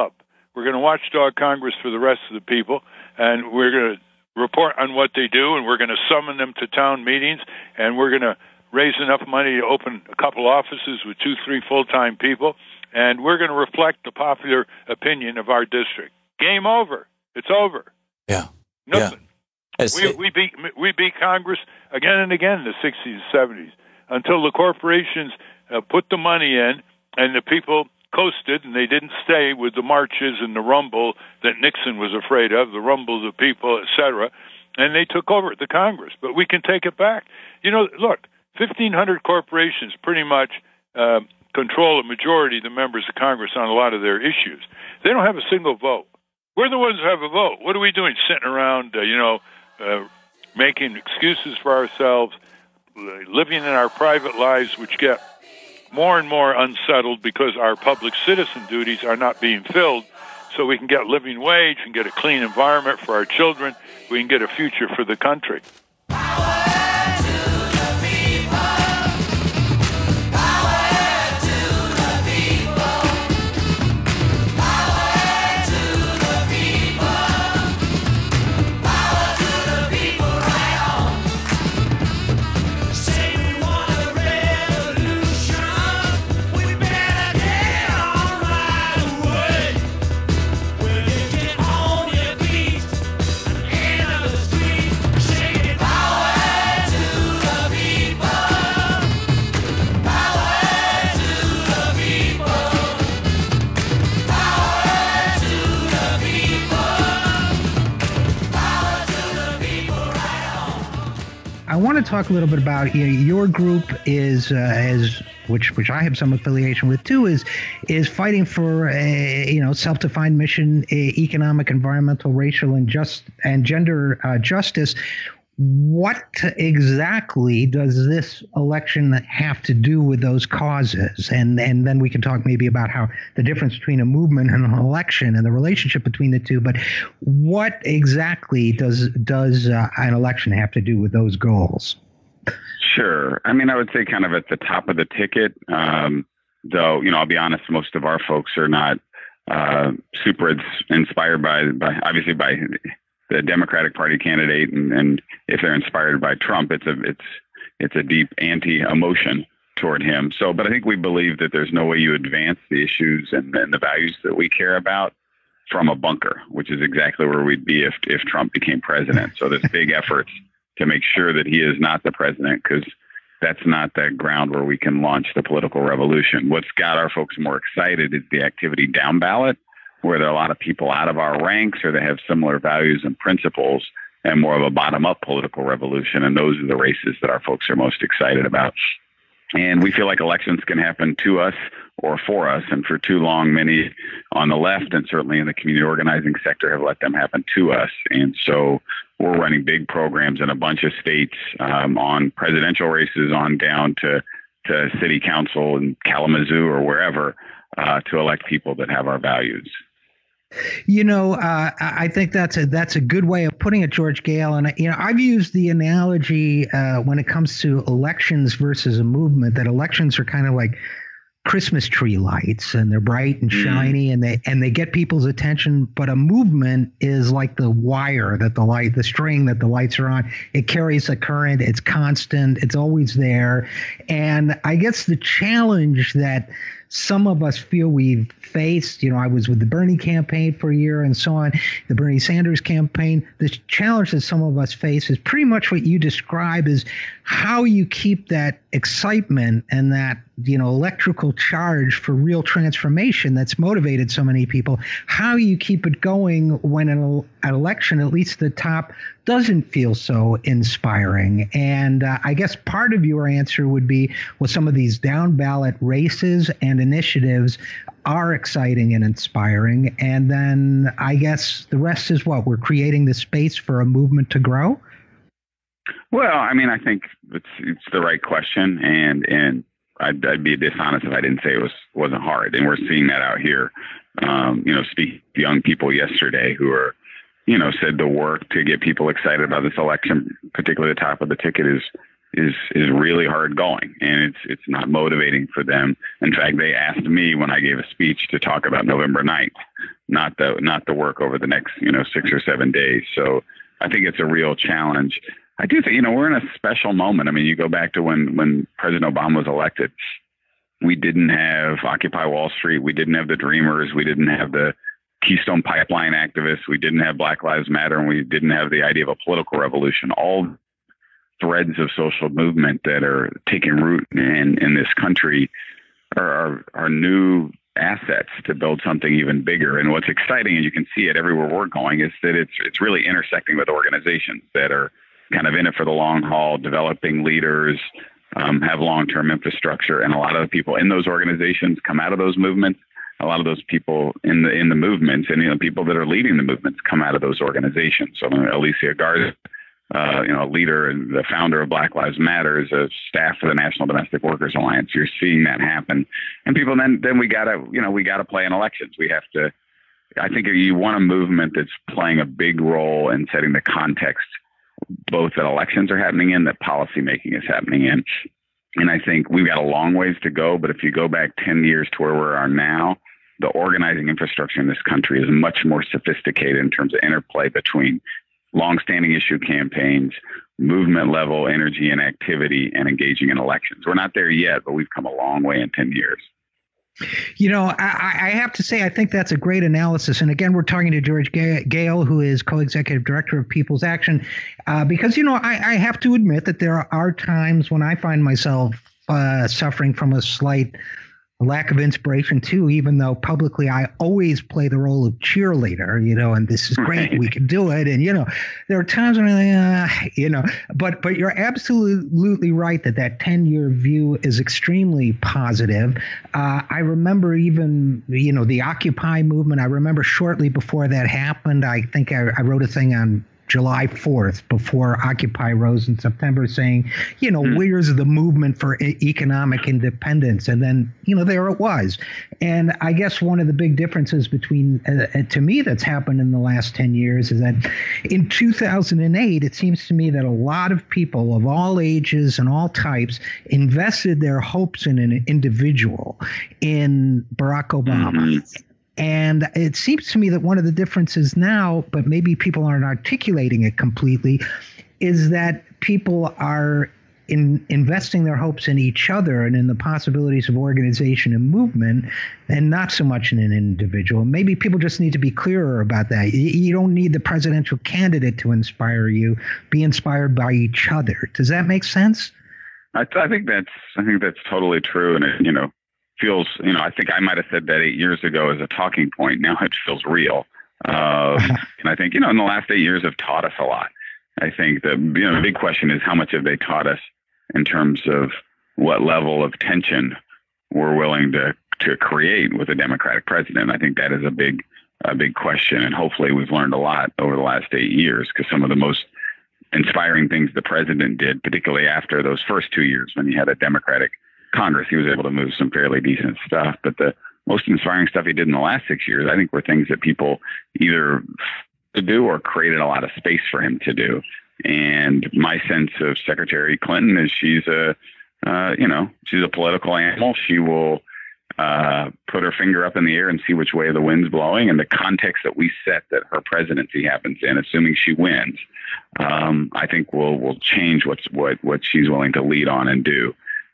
We're going to watchdog Congress for the rest of the people, and we're going to report on what they do, and we're going to summon them to town meetings, and we're going to raise enough money to open a couple offices with 2-3 full-time people, and we're going to reflect the popular opinion of our district. Game over. It's over. Yeah. Nothing. Yeah. We beat Congress again and again in the 60s and 70s until the corporations put the money in and the people coasted, and they didn't stay with the marches and the rumble that Nixon was afraid of, the rumble of the people, etc., and they took over the Congress. But we can take it back. You know, look, 1,500 corporations pretty much control a majority of the members of Congress on a lot of their issues. They don't have a single vote. We're the ones who have a vote. What are we doing? Sitting around, making excuses for ourselves, living in our private lives, which get more and more unsettled because our public citizen duties are not being filled, so we can get living wage and get a clean environment for our children. We can get a future for the country. I want to talk a little bit about your group is which I have some affiliation with too, is fighting for self-defined mission, economic, environmental, racial, and gender justice. What exactly does this election have to do with those causes? And then we can talk maybe about how the difference between a movement and an election and the relationship between the two. But what exactly does an election have to do with those goals? Sure. I mean, I would say kind of at the top of the ticket, though, I'll be honest, most of our folks are not super inspired by obviously by the Democratic Party candidate, and if they're inspired by Trump, it's a deep anti-emotion toward him. So, but I think we believe that there's no way you advance the issues and the values that we care about from a bunker, which is exactly where we'd be if Trump became president. So there's big efforts to make sure that he is not the president, because that's not the ground where we can launch the political revolution. What's got our folks more excited is the activity down ballot, where there are a lot of people out of our ranks or they have similar values and principles, and more of a bottom-up political revolution. And those are the races that our folks are most excited about. And we feel like elections can happen to us or for us. And for too long, many on the left and certainly in the community organizing sector have let them happen to us. And so we're running big programs in a bunch of states on presidential races on down to city council in Kalamazoo or wherever to elect people that have our values. I think that's a good way of putting it, George Gale. And I've used the analogy when it comes to elections versus a movement, that elections are kind of like Christmas tree lights, and they're bright and shiny, and they get people's attention. But a movement is like the wire that the string that the lights are on. It carries a current. It's constant. It's always there. And I guess the challenge that some of us feel we've faced, I was with the Bernie campaign for a year and so on, the Bernie Sanders campaign. The challenge that some of us face is pretty much what you describe, is how you keep that excitement and that, electrical charge for real transformation that's motivated so many people, how you keep it going when an election, at least the top, doesn't feel so inspiring. And I guess part of your answer would be, well, some of these down ballot races and initiatives are exciting and inspiring. And then I guess the rest is what? We're creating the space for a movement to grow? Well, I mean, I think it's the right question, and I'd be dishonest if I didn't say it wasn't hard. And we're seeing that out here. Speaking to young people yesterday who are, said the work to get people excited about this election, particularly the top of the ticket, is really hard going, and it's not motivating for them. In fact, they asked me when I gave a speech to talk about November 9th, not the work over the next 6 or 7 days. So I think it's a real challenge. I do think we're in a special moment. I mean, you go back to when President Obama was elected, we didn't have Occupy Wall Street, we didn't have the Dreamers, we didn't have the Keystone Pipeline activists, we didn't have Black Lives Matter, and we didn't have the idea of a political revolution. All threads of social movement that are taking root in this country are new assets to build something even bigger. And what's exciting, and you can see it everywhere we're going, is that it's really intersecting with organizations that are kind of in it for the long haul, developing leaders, have long-term infrastructure, and a lot of the people in those organizations come out of those movements. A lot of those people in the movements and people that are leading the movements come out of those organizations. So Alicia Garza, a leader and the founder of Black Lives Matter, is a staff for the National Domestic Workers Alliance. You're seeing that happen, and people then we gotta play in elections. We have to. I think you want a movement that's playing a big role in setting the context, both that elections are happening in, that policymaking is happening in. And I think we've got a long ways to go. But if you go back 10 years to where we are now, the organizing infrastructure in this country is much more sophisticated in terms of interplay between longstanding issue campaigns, movement level energy and activity, and engaging in elections. We're not there yet, but we've come a long way in 10 years. I have to say, I think that's a great analysis. And again, we're talking to George Gale, who is co-executive director of People's Action, because, I have to admit that there are times when I find myself suffering from a slight lack of inspiration too, even though publicly I always play the role of cheerleader, and this is great, we can do it. And, there are times when, but you're absolutely right that 10-year view is extremely positive. I remember even, the Occupy movement. I remember shortly before that happened, I think I wrote a thing on July 4th, before Occupy rose in September, saying, where's the movement for economic independence? And then, there it was. And I guess one of the big differences between, to me, that's happened in the last 10 years is that in 2008, it seems to me that a lot of people of all ages and all types invested their hopes in an individual, in Barack Obama. Mm-hmm. And it seems to me that one of the differences now, but maybe people aren't articulating it completely, is that people are investing their hopes in each other and in the possibilities of organization and movement, and not so much in an individual. Maybe people just need to be clearer about that. You don't need the presidential candidate to inspire you. Be inspired by each other. Does that make sense? I think that's totally true, and it, feels, I think I might have said that 8 years ago as a talking point. Now it feels real. And I think, in the last 8 years have taught us a lot. I think the big question is how much have they taught us in terms of what level of tension we're willing to create with a Democratic president. I think that is a big question. And hopefully we've learned a lot over the last 8 years, because some of the most inspiring things the president did, particularly after those first 2 years when he had a Democratic Congress, he was able to move some fairly decent stuff. But the most inspiring stuff he did in the last 6 years, I think, were things that people either to do or created a lot of space for him to do. And my sense of Secretary Clinton is she's a political animal. She will put her finger up in the air and see which way the wind's blowing. And the context that we set that her presidency happens in, assuming she wins, I think will change what she's willing to lead on and do.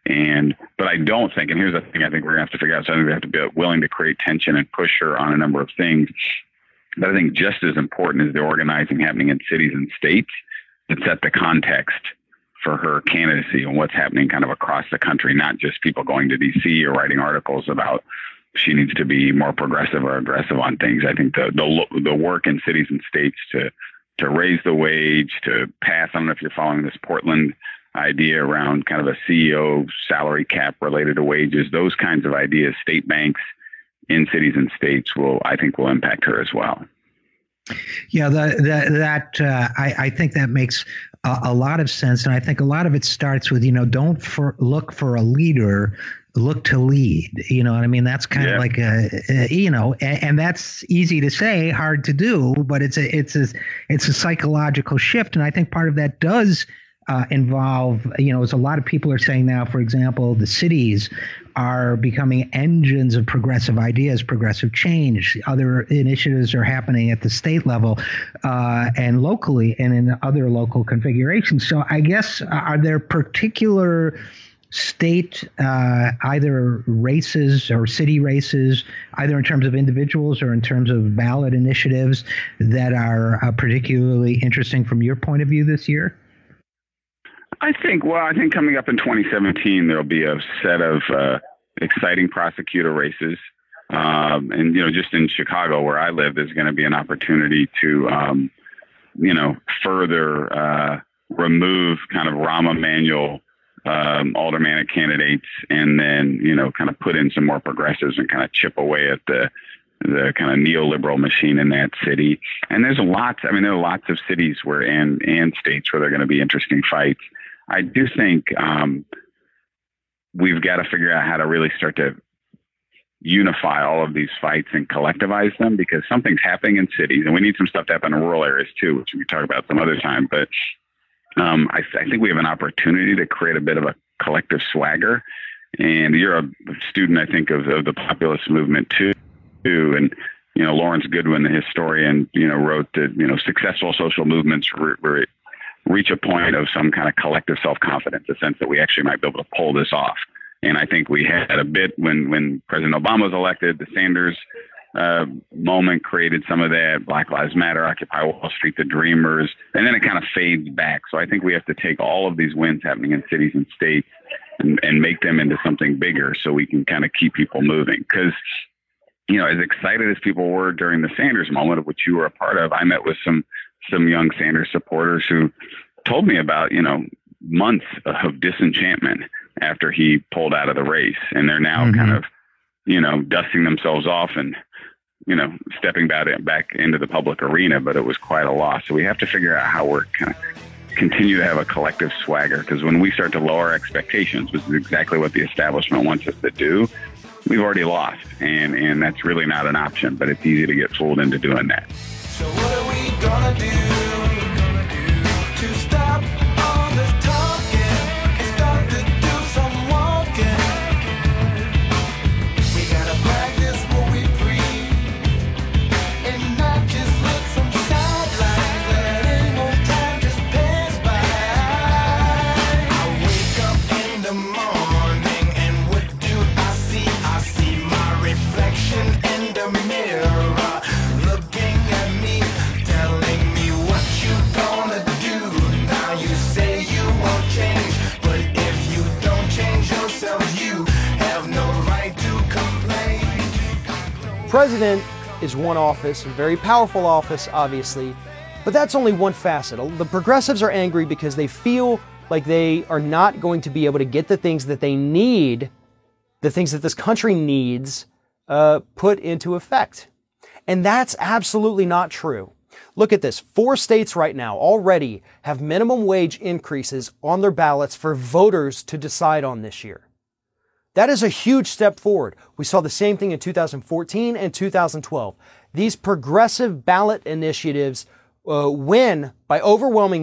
But I don't think, and here's the thing I think we're going to have to figure out, so I think we have to be willing to create tension and push her on a number of things. But I think just as important is the organizing happening in cities and states that set the context for her candidacy and what's happening kind of across the country, not just people going to D.C. or writing articles about she needs to be more progressive or aggressive on things. I think the work in cities and states to raise the wage, to pass, I don't know if you're following this Portland idea around kind of a CEO salary cap related to wages, those kinds of ideas, state banks in cities and states will impact her as well. Yeah, I think that makes a lot of sense. And I think a lot of it starts with, don't look for a leader, look to lead. You know what I mean? That's kind of like and that's easy to say, hard to do, but it's a psychological shift. And I think part of that does involve, as a lot of people are saying now, for example, the cities are becoming engines of progressive ideas, progressive change. Other initiatives are happening at the state level and locally and in other local configurations. So I guess, are there particular state either races or city races, either in terms of individuals or in terms of ballot initiatives, that are particularly interesting from your point of view this year? I think coming up in 2017, there'll be a set of exciting prosecutor races. And, just in Chicago, where I live, there's going to be an opportunity to, further remove kind of Rahm Emanuel aldermanic candidates, and then, kind of put in some more progressives and kind of chip away at the kind of neoliberal machine in that city. And there are lots of cities where and states where there are going to be interesting fights. I do think we've got to figure out how to really start to unify all of these fights and collectivize them, because something's happening in cities, and we need some stuff to happen in rural areas too, which we can talk about some other time. But I think we have an opportunity to create a bit of a collective swagger. And you're a student, I think, of the populist movement too. And, Lawrence Goodwin, the historian, wrote that, successful social movements reach a point of some kind of collective self-confidence, a sense that we actually might be able to pull this off. And I think we had a bit when President Obama was elected. The Sanders moment created some of that. Black Lives Matter, Occupy Wall Street, the Dreamers, and then it kind of fades back. So I think we have to take all of these wins happening in cities and states and make them into something bigger, so we can kind of keep people moving. Because, as excited as people were during the Sanders moment, of which you were a part of, I met with some young Sanders supporters who told me about, months of disenchantment after he pulled out of the race. And they're now kind of, dusting themselves off and, stepping back into the public arena. But it was quite a loss. So we have to figure out how we're kind of continue to have a collective swagger, because when we start to lower expectations, which is exactly what the establishment wants us to do, we've already lost. And that's really not an option, but it's easy to get fooled into doing that. So what are we gonna do to stop all this talking and start to do some walking? We gotta practice what we preach and not just look from sidelines, letting more time just pass by. I wake up in the morning and what do I see? I see my reflection in the mirror. President is one office, a very powerful office, obviously, but that's only one facet. The progressives are angry because they feel like they are not going to be able to get the things that they need, the things that this country needs, put into effect. And that's absolutely not true. Look at this. 4 states right now already have minimum wage increases on their ballots for voters to decide on this year. That is a huge step forward. We saw the same thing in 2014 and 2012. These progressive ballot initiatives win by overwhelming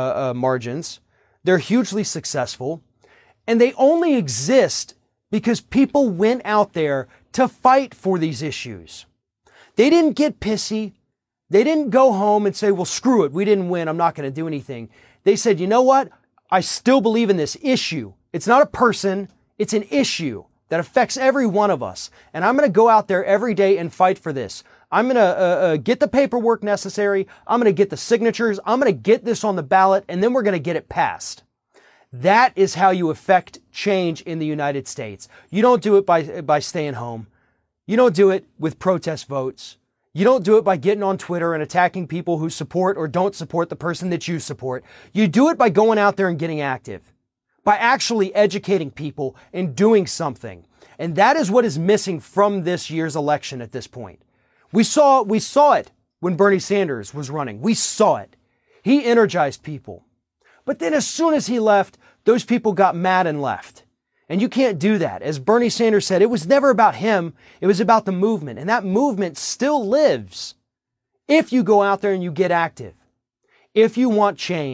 margins. They're hugely successful. And they only exist because people went out there to fight for these issues. They didn't get pissy. They didn't go home and say, well, screw it. We didn't win. I'm not going to do anything. They said, you know what? I still believe in this issue. It's not a person. It's an issue that affects every one of us. And I'm going to go out there every day and fight for this. I'm going to get the paperwork necessary. I'm going to get the signatures. I'm going to get this on the ballot, and then we're going to get it passed. That is how you affect change in the United States. You don't do it by staying home. You don't do it with protest votes. You don't do it by getting on Twitter and attacking people who support or don't support the person that you support. You do it by going out there and getting active, by actually educating people and doing something. And that is what is missing from this year's election at this point. We saw it when Bernie Sanders was running. We saw it. He energized people. But then as soon as he left, those people got mad and left. And you can't do that. As Bernie Sanders said, it was never about him. It was about the movement. And that movement still lives if you go out there and you get active. If you want change,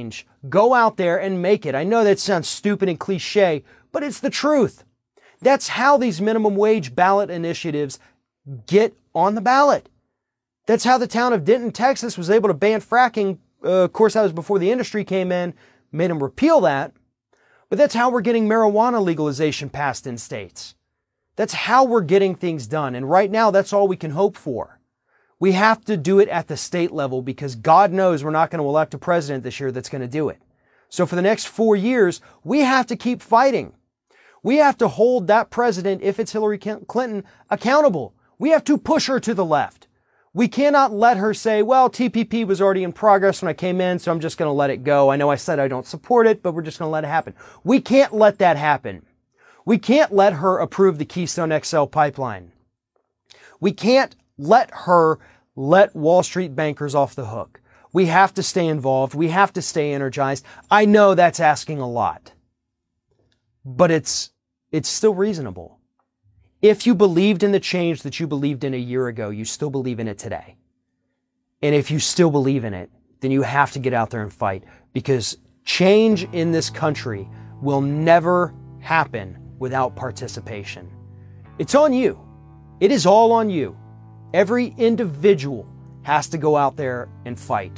Go out there and make it. I know that sounds stupid and cliche, but it's the truth. That's how these minimum wage ballot initiatives get on the ballot. That's how the town of Denton, Texas was able to ban fracking. Of course, that was before the industry came in, made them repeal that. But that's how we're getting marijuana legalization passed in states. That's how we're getting things done. And right now, that's all we can hope for. We have to do it at the state level because God knows we're not going to elect a president this year that's going to do it. So for the next 4 years, we have to keep fighting. We have to hold that president, if it's Hillary Clinton, accountable. We have to push her to the left. We cannot let her say, well, TPP was already in progress when I came in, so I'm just going to let it go. I know I said I don't support it, but we're just going to let it happen. We can't let that happen. We can't let her approve the Keystone XL pipeline. We can't let her let Wall Street bankers off the hook. We have to stay involved. We have to stay energized. I know that's asking a lot, but it's still reasonable. If you believed in the change that you believed in a year ago, you still believe in it today. And if you still believe in it, then you have to get out there and fight, because change in this country will never happen without participation. It's on you. It is all on you. Every individual has to go out there and fight.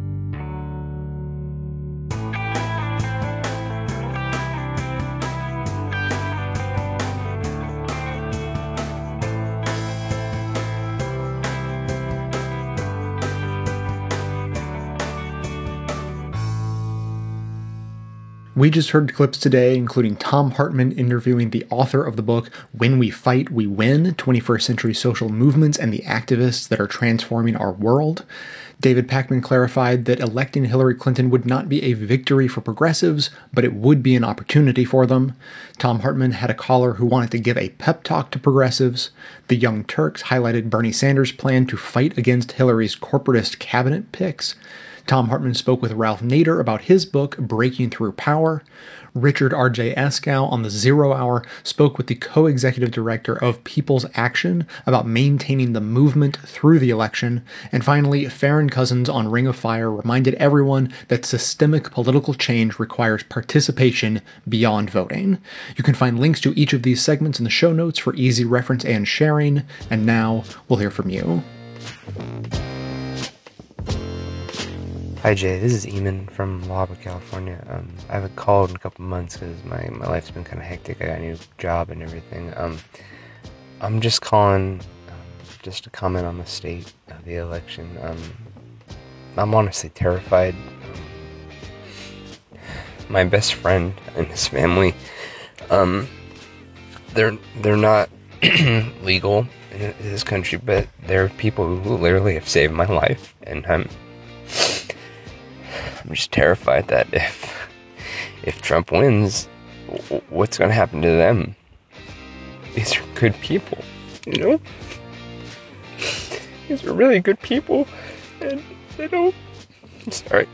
We just heard clips today, including Thom Hartmann interviewing the author of the book, When We Fight, We Win, 21st Century Social Movements and the Activists That Are Transforming Our World. David Pakman clarified that electing Hillary Clinton would not be a victory for progressives, but it would be an opportunity for them. Thom Hartmann had a caller who wanted to give a pep talk to progressives. The Young Turks highlighted Bernie Sanders' plan to fight against Hillary's corporatist cabinet picks. Thom Hartmann spoke with Ralph Nader about his book, Breaking Through Power. Richard R.J. Eskow on the 0 Hour spoke with the co-executive director of People's Action about maintaining the movement through the election. And finally, Farron Cousins on Ring of Fire reminded everyone that systemic political change requires participation beyond voting. You can find links to each of these segments in the show notes for easy reference and sharing. And now we'll hear from you. Hi Jay, this is Eamon from La Habra, California. I haven't called in a couple months because my life's been kind of hectic. I got a new job and everything. I'm just calling just to comment on the state of the election. I'm honestly terrified. My best friend and his family, they're not legal in this country, but they're people who literally have saved my life, and I'm just terrified that if Trump wins, what's going to happen to them? These are good people, you know? These are really good people, and they don't... Sorry.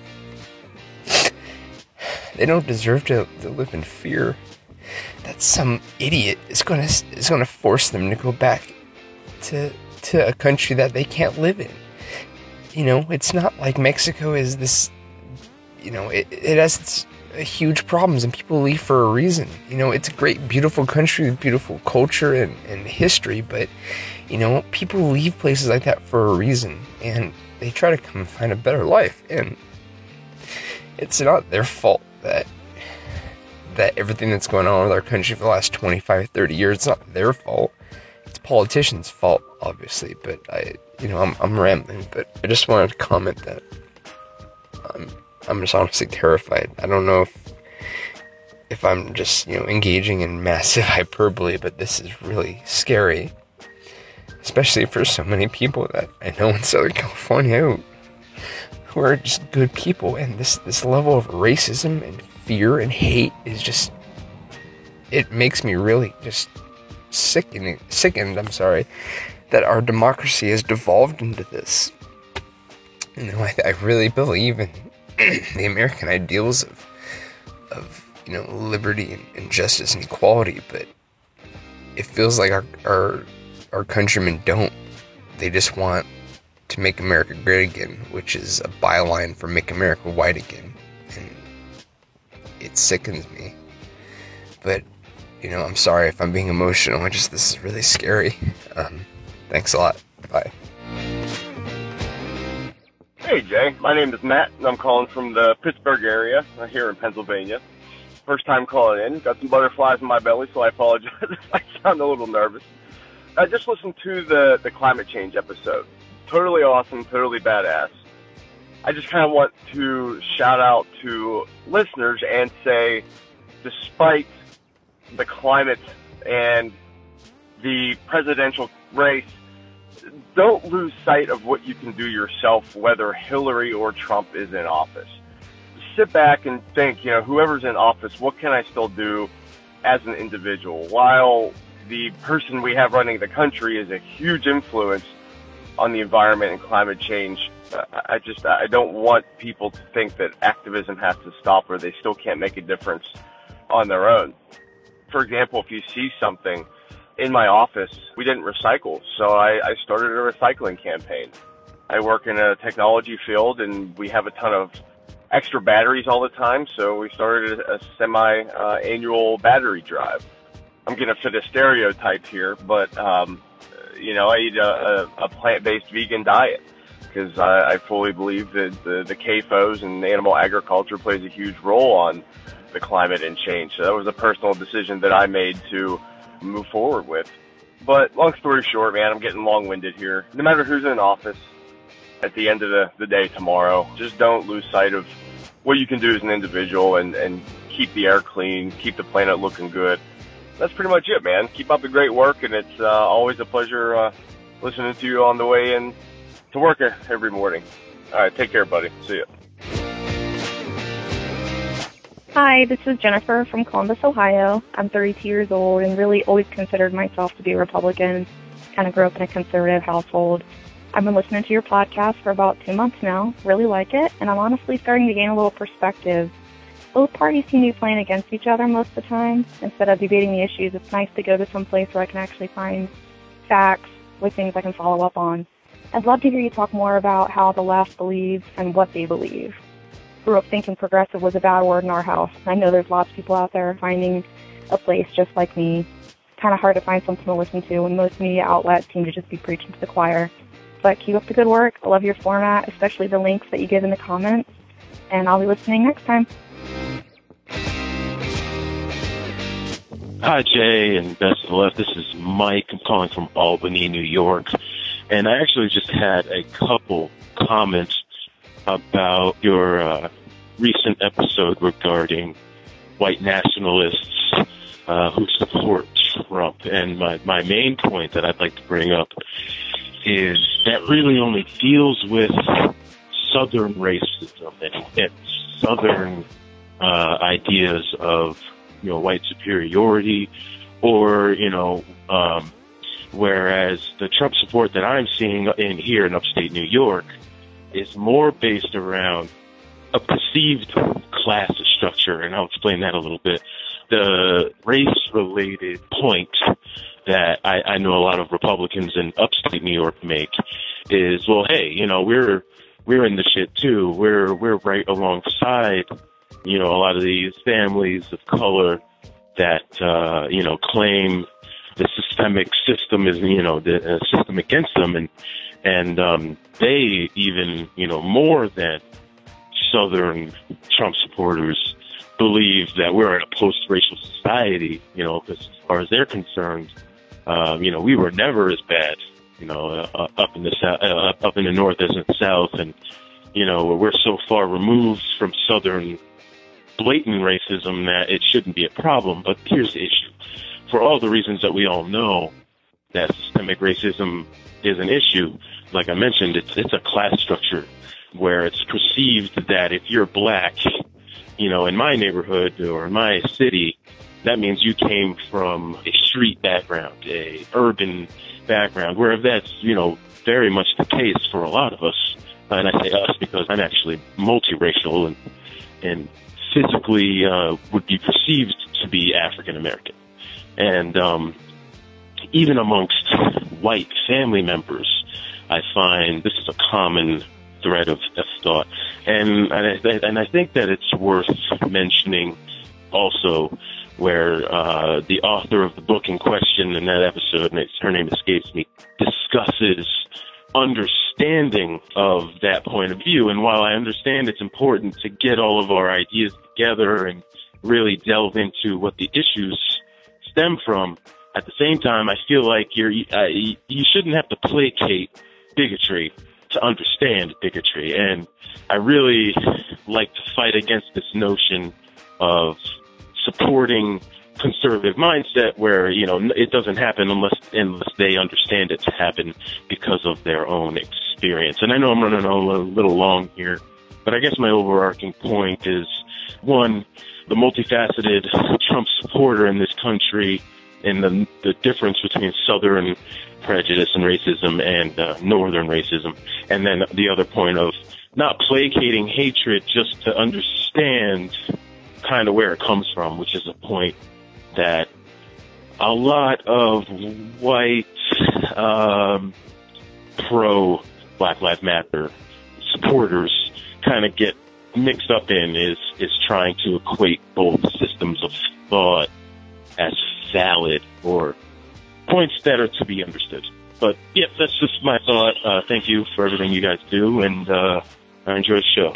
They don't deserve to live in fear that some idiot is going to force them to go back to a country that they can't live in. You know, it's not like Mexico is this... You know, it has huge problems and people leave for a reason. You know, it's a great, beautiful country with beautiful culture and history, but, you know, people leave places like that for a reason, and they try to come and find a better life, and it's not their fault that everything that's going on with our country for the last 25, 30 years, it's not their fault. It's politicians' fault, obviously, but I'm rambling, but I just wanted to comment that I'm just honestly terrified. I don't know if I'm just, engaging in massive hyperbole, but this is really scary. Especially for so many people that I know in Southern California who are just good people. And this level of racism and fear and hate is just, it makes me really just sickened, that our democracy has devolved into this. I really believe in the American ideals of liberty and justice and equality, but it feels like our countrymen don't. They just want to make America great again, which is a byline for Make America White Again. And it sickens me. But, you know, I'm sorry if I'm being emotional. This is really scary. Thanks a lot. Bye. Hey, Jay. My name is Matt, and I'm calling from the Pittsburgh area here in Pennsylvania. First time calling in. Got some butterflies in my belly, so I apologize if I sound a little nervous. I just listened to the climate change episode. Totally awesome, totally badass. I just kind of want to shout out to listeners and say, despite the climate and the presidential race, don't lose sight of what you can do yourself, whether Hillary or Trump is in office. Sit back and think, you know, whoever's in office, what can I still do as an individual? While the person we have running the country is a huge influence on the environment and climate change, I don't want people to think that activism has to stop or they still can't make a difference on their own. For example, if you see something in my office, we didn't recycle, so I started a recycling campaign. I work in a technology field, and we have a ton of extra batteries all the time, so we started a semi-annual battery drive. I'm going to fit a stereotype here, but, you know, I eat a plant-based vegan diet because I fully believe that the CAFOs and animal agriculture plays a huge role on the climate and change. So that was a personal decision that I made to move forward with. But long story short, man, I'm getting long-winded here. No matter who's in office, at the end of the day tomorrow, just don't lose sight of what you can do as an individual and keep the air clean, keep the planet looking good. That's pretty much it, man. Keep up the great work, and it's always a pleasure listening to you on the way in to work every morning. All right, take care, buddy. See ya. Hi, this is Jennifer from Columbus, Ohio. I'm 32 years old and really always considered myself to be a Republican. Kind of grew up in a conservative household. I've been listening to your podcast for about 2 months now. Really like it, and I'm honestly starting to gain a little perspective. Both parties seem to be playing against each other most of the time. Instead of debating the issues, it's nice to go to some place where I can actually find facts with things I can follow up on. I'd love to hear you talk more about how the left believes and what they believe. Grew up thinking progressive was a bad word in our house. I know there's lots of people out there finding a place just like me. It's kind of hard to find something to listen to when most media outlets seem to just be preaching to the choir. But keep up the good work. I love your format, especially the links that you give in the comments. And I'll be listening next time. Hi, Jay, and Best of the Left. This is Mike. I'm calling from Albany, New York. And I actually just had a couple comments about your recent episode regarding white nationalists who support Trump. And my main point that I'd like to bring up is that really only deals with Southern racism and Southern ideas of, you know, white superiority, or, you know, whereas the Trump support that I'm seeing here in upstate New York is more based around a perceived class structure, and I'll explain that a little bit. The race-related point that I know a lot of Republicans in upstate New York make is, well, hey, you know, we're in the shit too. We're right alongside, you know, a lot of these families of color that you know, claim the systemic system is, you know, the system against them, and they even, you know, more than Southern Trump supporters believe that we're in a post-racial society, you know, because as far as they're concerned, you know, we were never as bad, you know, up in the south, up in the north as in the south, and you know, we're so far removed from Southern blatant racism that it shouldn't be a problem. But here's the issue: for all the reasons that we all know that systemic racism is an issue, like I mentioned, it's a class structure where it's perceived that if you're black, you know, in my neighborhood or in my city, that means you came from a street background, a urban background, where that's, you know, very much the case for a lot of us. And I say us because I'm actually multiracial and physically would be perceived to be African American. And even amongst white family members, I find this is a common thread of thought. And I think that it's worth mentioning also where the author of the book in question in that episode, and her name escapes me, discusses understanding of that point of view. And while I understand it's important to get all of our ideas together and really delve into what the issues stem from, at the same time, I feel like you shouldn't have to placate bigotry to understand bigotry. And I really like to fight against this notion of supporting conservative mindset where, it doesn't happen unless they understand it to happen because of their own experience. And I know I'm running a little long here, but I guess my overarching point is, one, the multifaceted Trump supporter in this country and the difference between Southern prejudice and racism and Northern racism. And then the other point of not placating hatred just to understand kind of where it comes from, which is a point that a lot of white pro Black Lives Matter supporters kind of get mixed up in is trying to equate both systems of thought as valid or points that are to be understood. But yeah, that's just my thought. Thank you for everything you guys do, and I enjoy the show.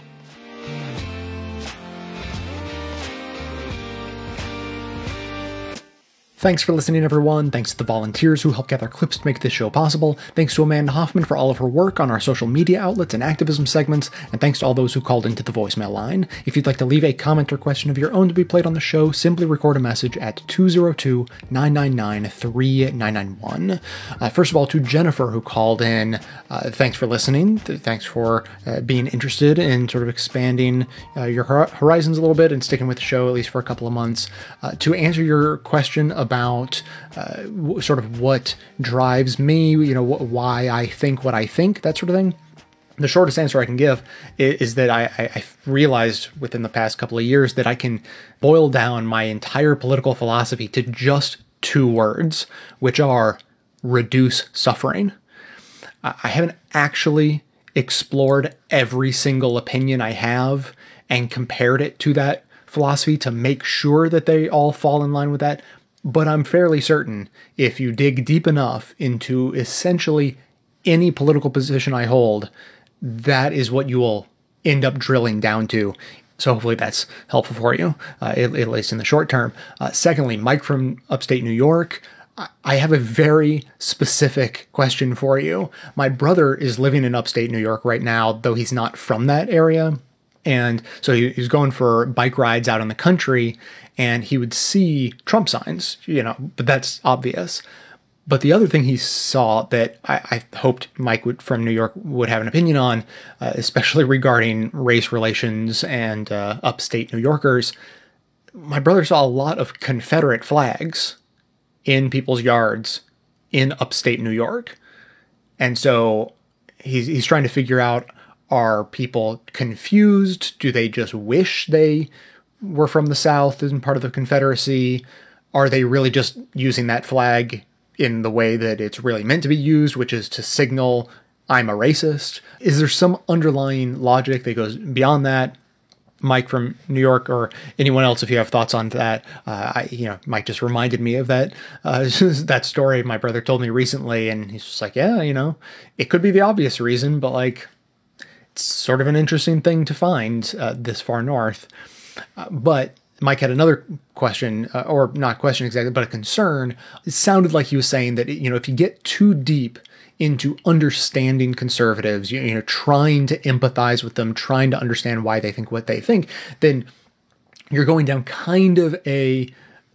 Thanks for listening, everyone. Thanks to the volunteers who help gather clips to make this show possible. Thanks to Amanda Hoffman for all of her work on our social media outlets and activism segments. And thanks to all those who called into the voicemail line. If you'd like to leave a comment or question of your own to be played on the show, simply record a message at 202-999-3991. First of all, to Jennifer, who called in, thanks for listening. Thanks for being interested in sort of expanding your horizons a little bit and sticking with the show at least for a couple of months. To answer your question about sort of what drives me, why I think what I think, that sort of thing. The shortest answer I can give is that I realized within the past couple of years that I can boil down my entire political philosophy to just two words, which are reduce suffering. I haven't actually explored every single opinion I have and compared it to that philosophy to make sure that they all fall in line with that. But I'm fairly certain if you dig deep enough into essentially any political position I hold, that is what you will end up drilling down to. So hopefully that's helpful for you, at least in the short term. Secondly, Mike from upstate New York, I have a very specific question for you. My brother is living in upstate New York right now, though he's not from that area. And so he's going for bike rides out in the country, and he would see Trump signs, but that's obvious. But the other thing he saw that I hoped Mike from New York would have an opinion on, especially regarding race relations and upstate New Yorkers, my brother saw a lot of Confederate flags in people's yards in upstate New York. And so he's trying to figure out, are people confused? Do they just wish they were from the South and part of the Confederacy? Are they really just using that flag in the way that it's really meant to be used, which is to signal I'm a racist? Is there some underlying logic that goes beyond that? Mike from New York, or anyone else, if you have thoughts on that, Mike just reminded me of that that story my brother told me recently, and he's just like, yeah, it could be the obvious reason, but like, it's sort of an interesting thing to find this far north. But Mike had another question, or not question exactly, but a concern. It sounded like he was saying that, if you get too deep into understanding conservatives, trying to empathize with them, trying to understand why they think what they think, then you're going down kind of a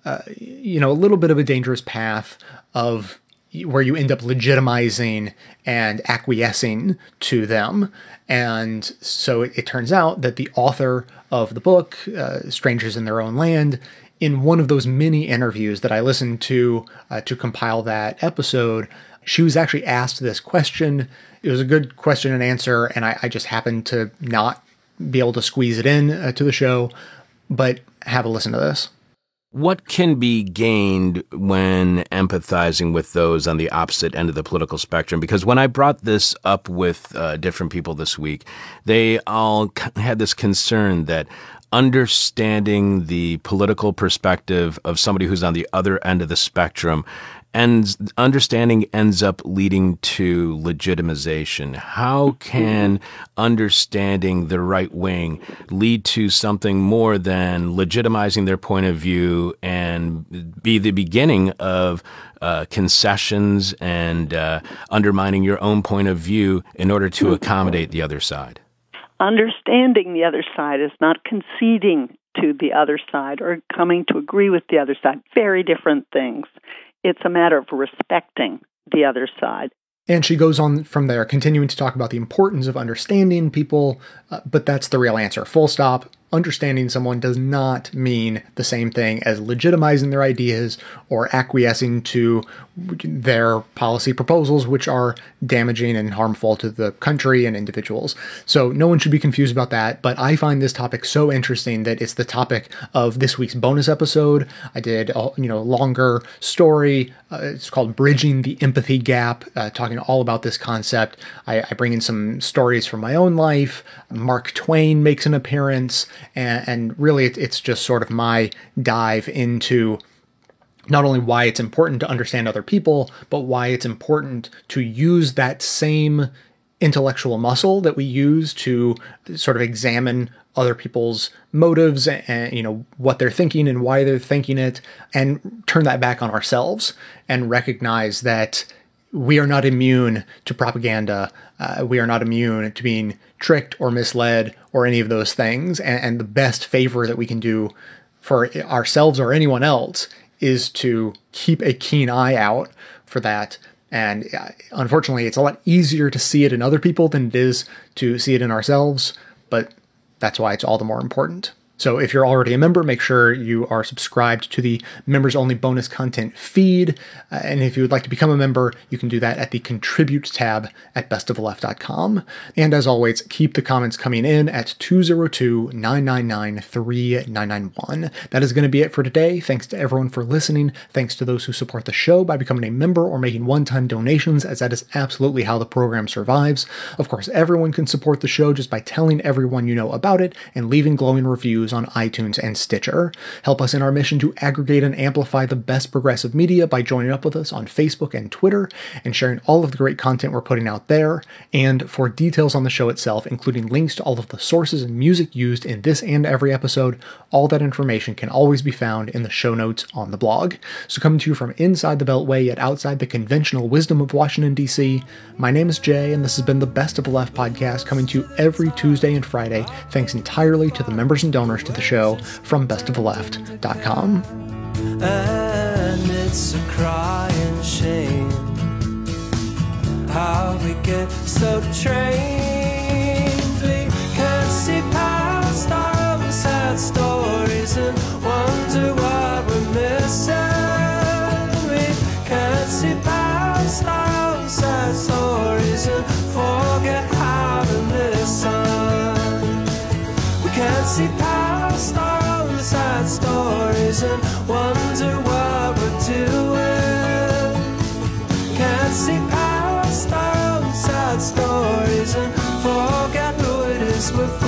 little bit of a dangerous path of where you end up legitimizing and acquiescing to them. And so it turns out that the author of the book, Strangers in Their Own Land, in one of those mini interviews that I listened to compile that episode, she was actually asked this question. It was a good question and answer, and I just happened to not be able to squeeze it in to the show. But have a listen to this. what can be gained when empathizing with those on the opposite end of the political spectrum? Because when I brought this up with different people this week, they all had this concern that understanding the political perspective of somebody who's on the other end of the spectrum and understanding ends up leading to legitimization. How can understanding the right wing lead to something more than legitimizing their point of view and be the beginning of concessions and undermining your own point of view in order to accommodate the other side? Understanding the other side is not conceding to the other side or coming to agree with the other side. Very different things. It's a matter of respecting the other side. And she goes on from there, continuing to talk about the importance of understanding people, but that's the real answer. Full stop. Understanding someone does not mean the same thing as legitimizing their ideas or acquiescing to their policy proposals, which are damaging and harmful to the country and individuals. So no one should be confused about that, but I find this topic so interesting that it's the topic of this week's bonus episode. I did a longer story. It's called Bridging the Empathy Gap, talking all about this concept. I bring in some stories from my own life. Mark Twain makes an appearance. And really, it's just sort of my dive into not only why it's important to understand other people, but why it's important to use that same intellectual muscle that we use to sort of examine other people's motives and, what they're thinking and why they're thinking it, and turn that back on ourselves and recognize that we are not immune to propaganda. We are not immune to being tricked or misled or any of those things. And the best favor that we can do for ourselves or anyone else is to keep a keen eye out for that. And unfortunately, it's a lot easier to see it in other people than it is to see it in ourselves. But that's why it's all the more important. So if you're already a member, make sure you are subscribed to the members-only bonus content feed. And if you would like to become a member, you can do that at the Contribute tab at bestoftheleft.com. And as always, keep the comments coming in at 202-999-3991. That is going to be it for today. Thanks to everyone for listening. Thanks to those who support the show by becoming a member or making one-time donations, as that is absolutely how the program survives. Of course, everyone can support the show just by telling everyone you know about it and leaving glowing reviews on iTunes and Stitcher. Help us in our mission to aggregate and amplify the best progressive media by joining up with us on Facebook and Twitter and sharing all of the great content we're putting out there. And for details on the show itself, including links to all of the sources and music used in this and every episode, all that information can always be found in the show notes on the blog. So coming to you from inside the Beltway yet outside the conventional wisdom of Washington, D.C., my name is Jay, and this has been the Best of the Left podcast, coming to you every Tuesday and Friday, thanks entirely to the members and donors to the show from bestoftheleft.com. And it's a crying shame how we get so trained. We can't see past our own sad stories and wonder what we're missing. We can't see past our own sad stories and forget how to listen. We can't see past our own sad stories and wonder what we're doing. Can't see past our own sad stories and forget who it is we're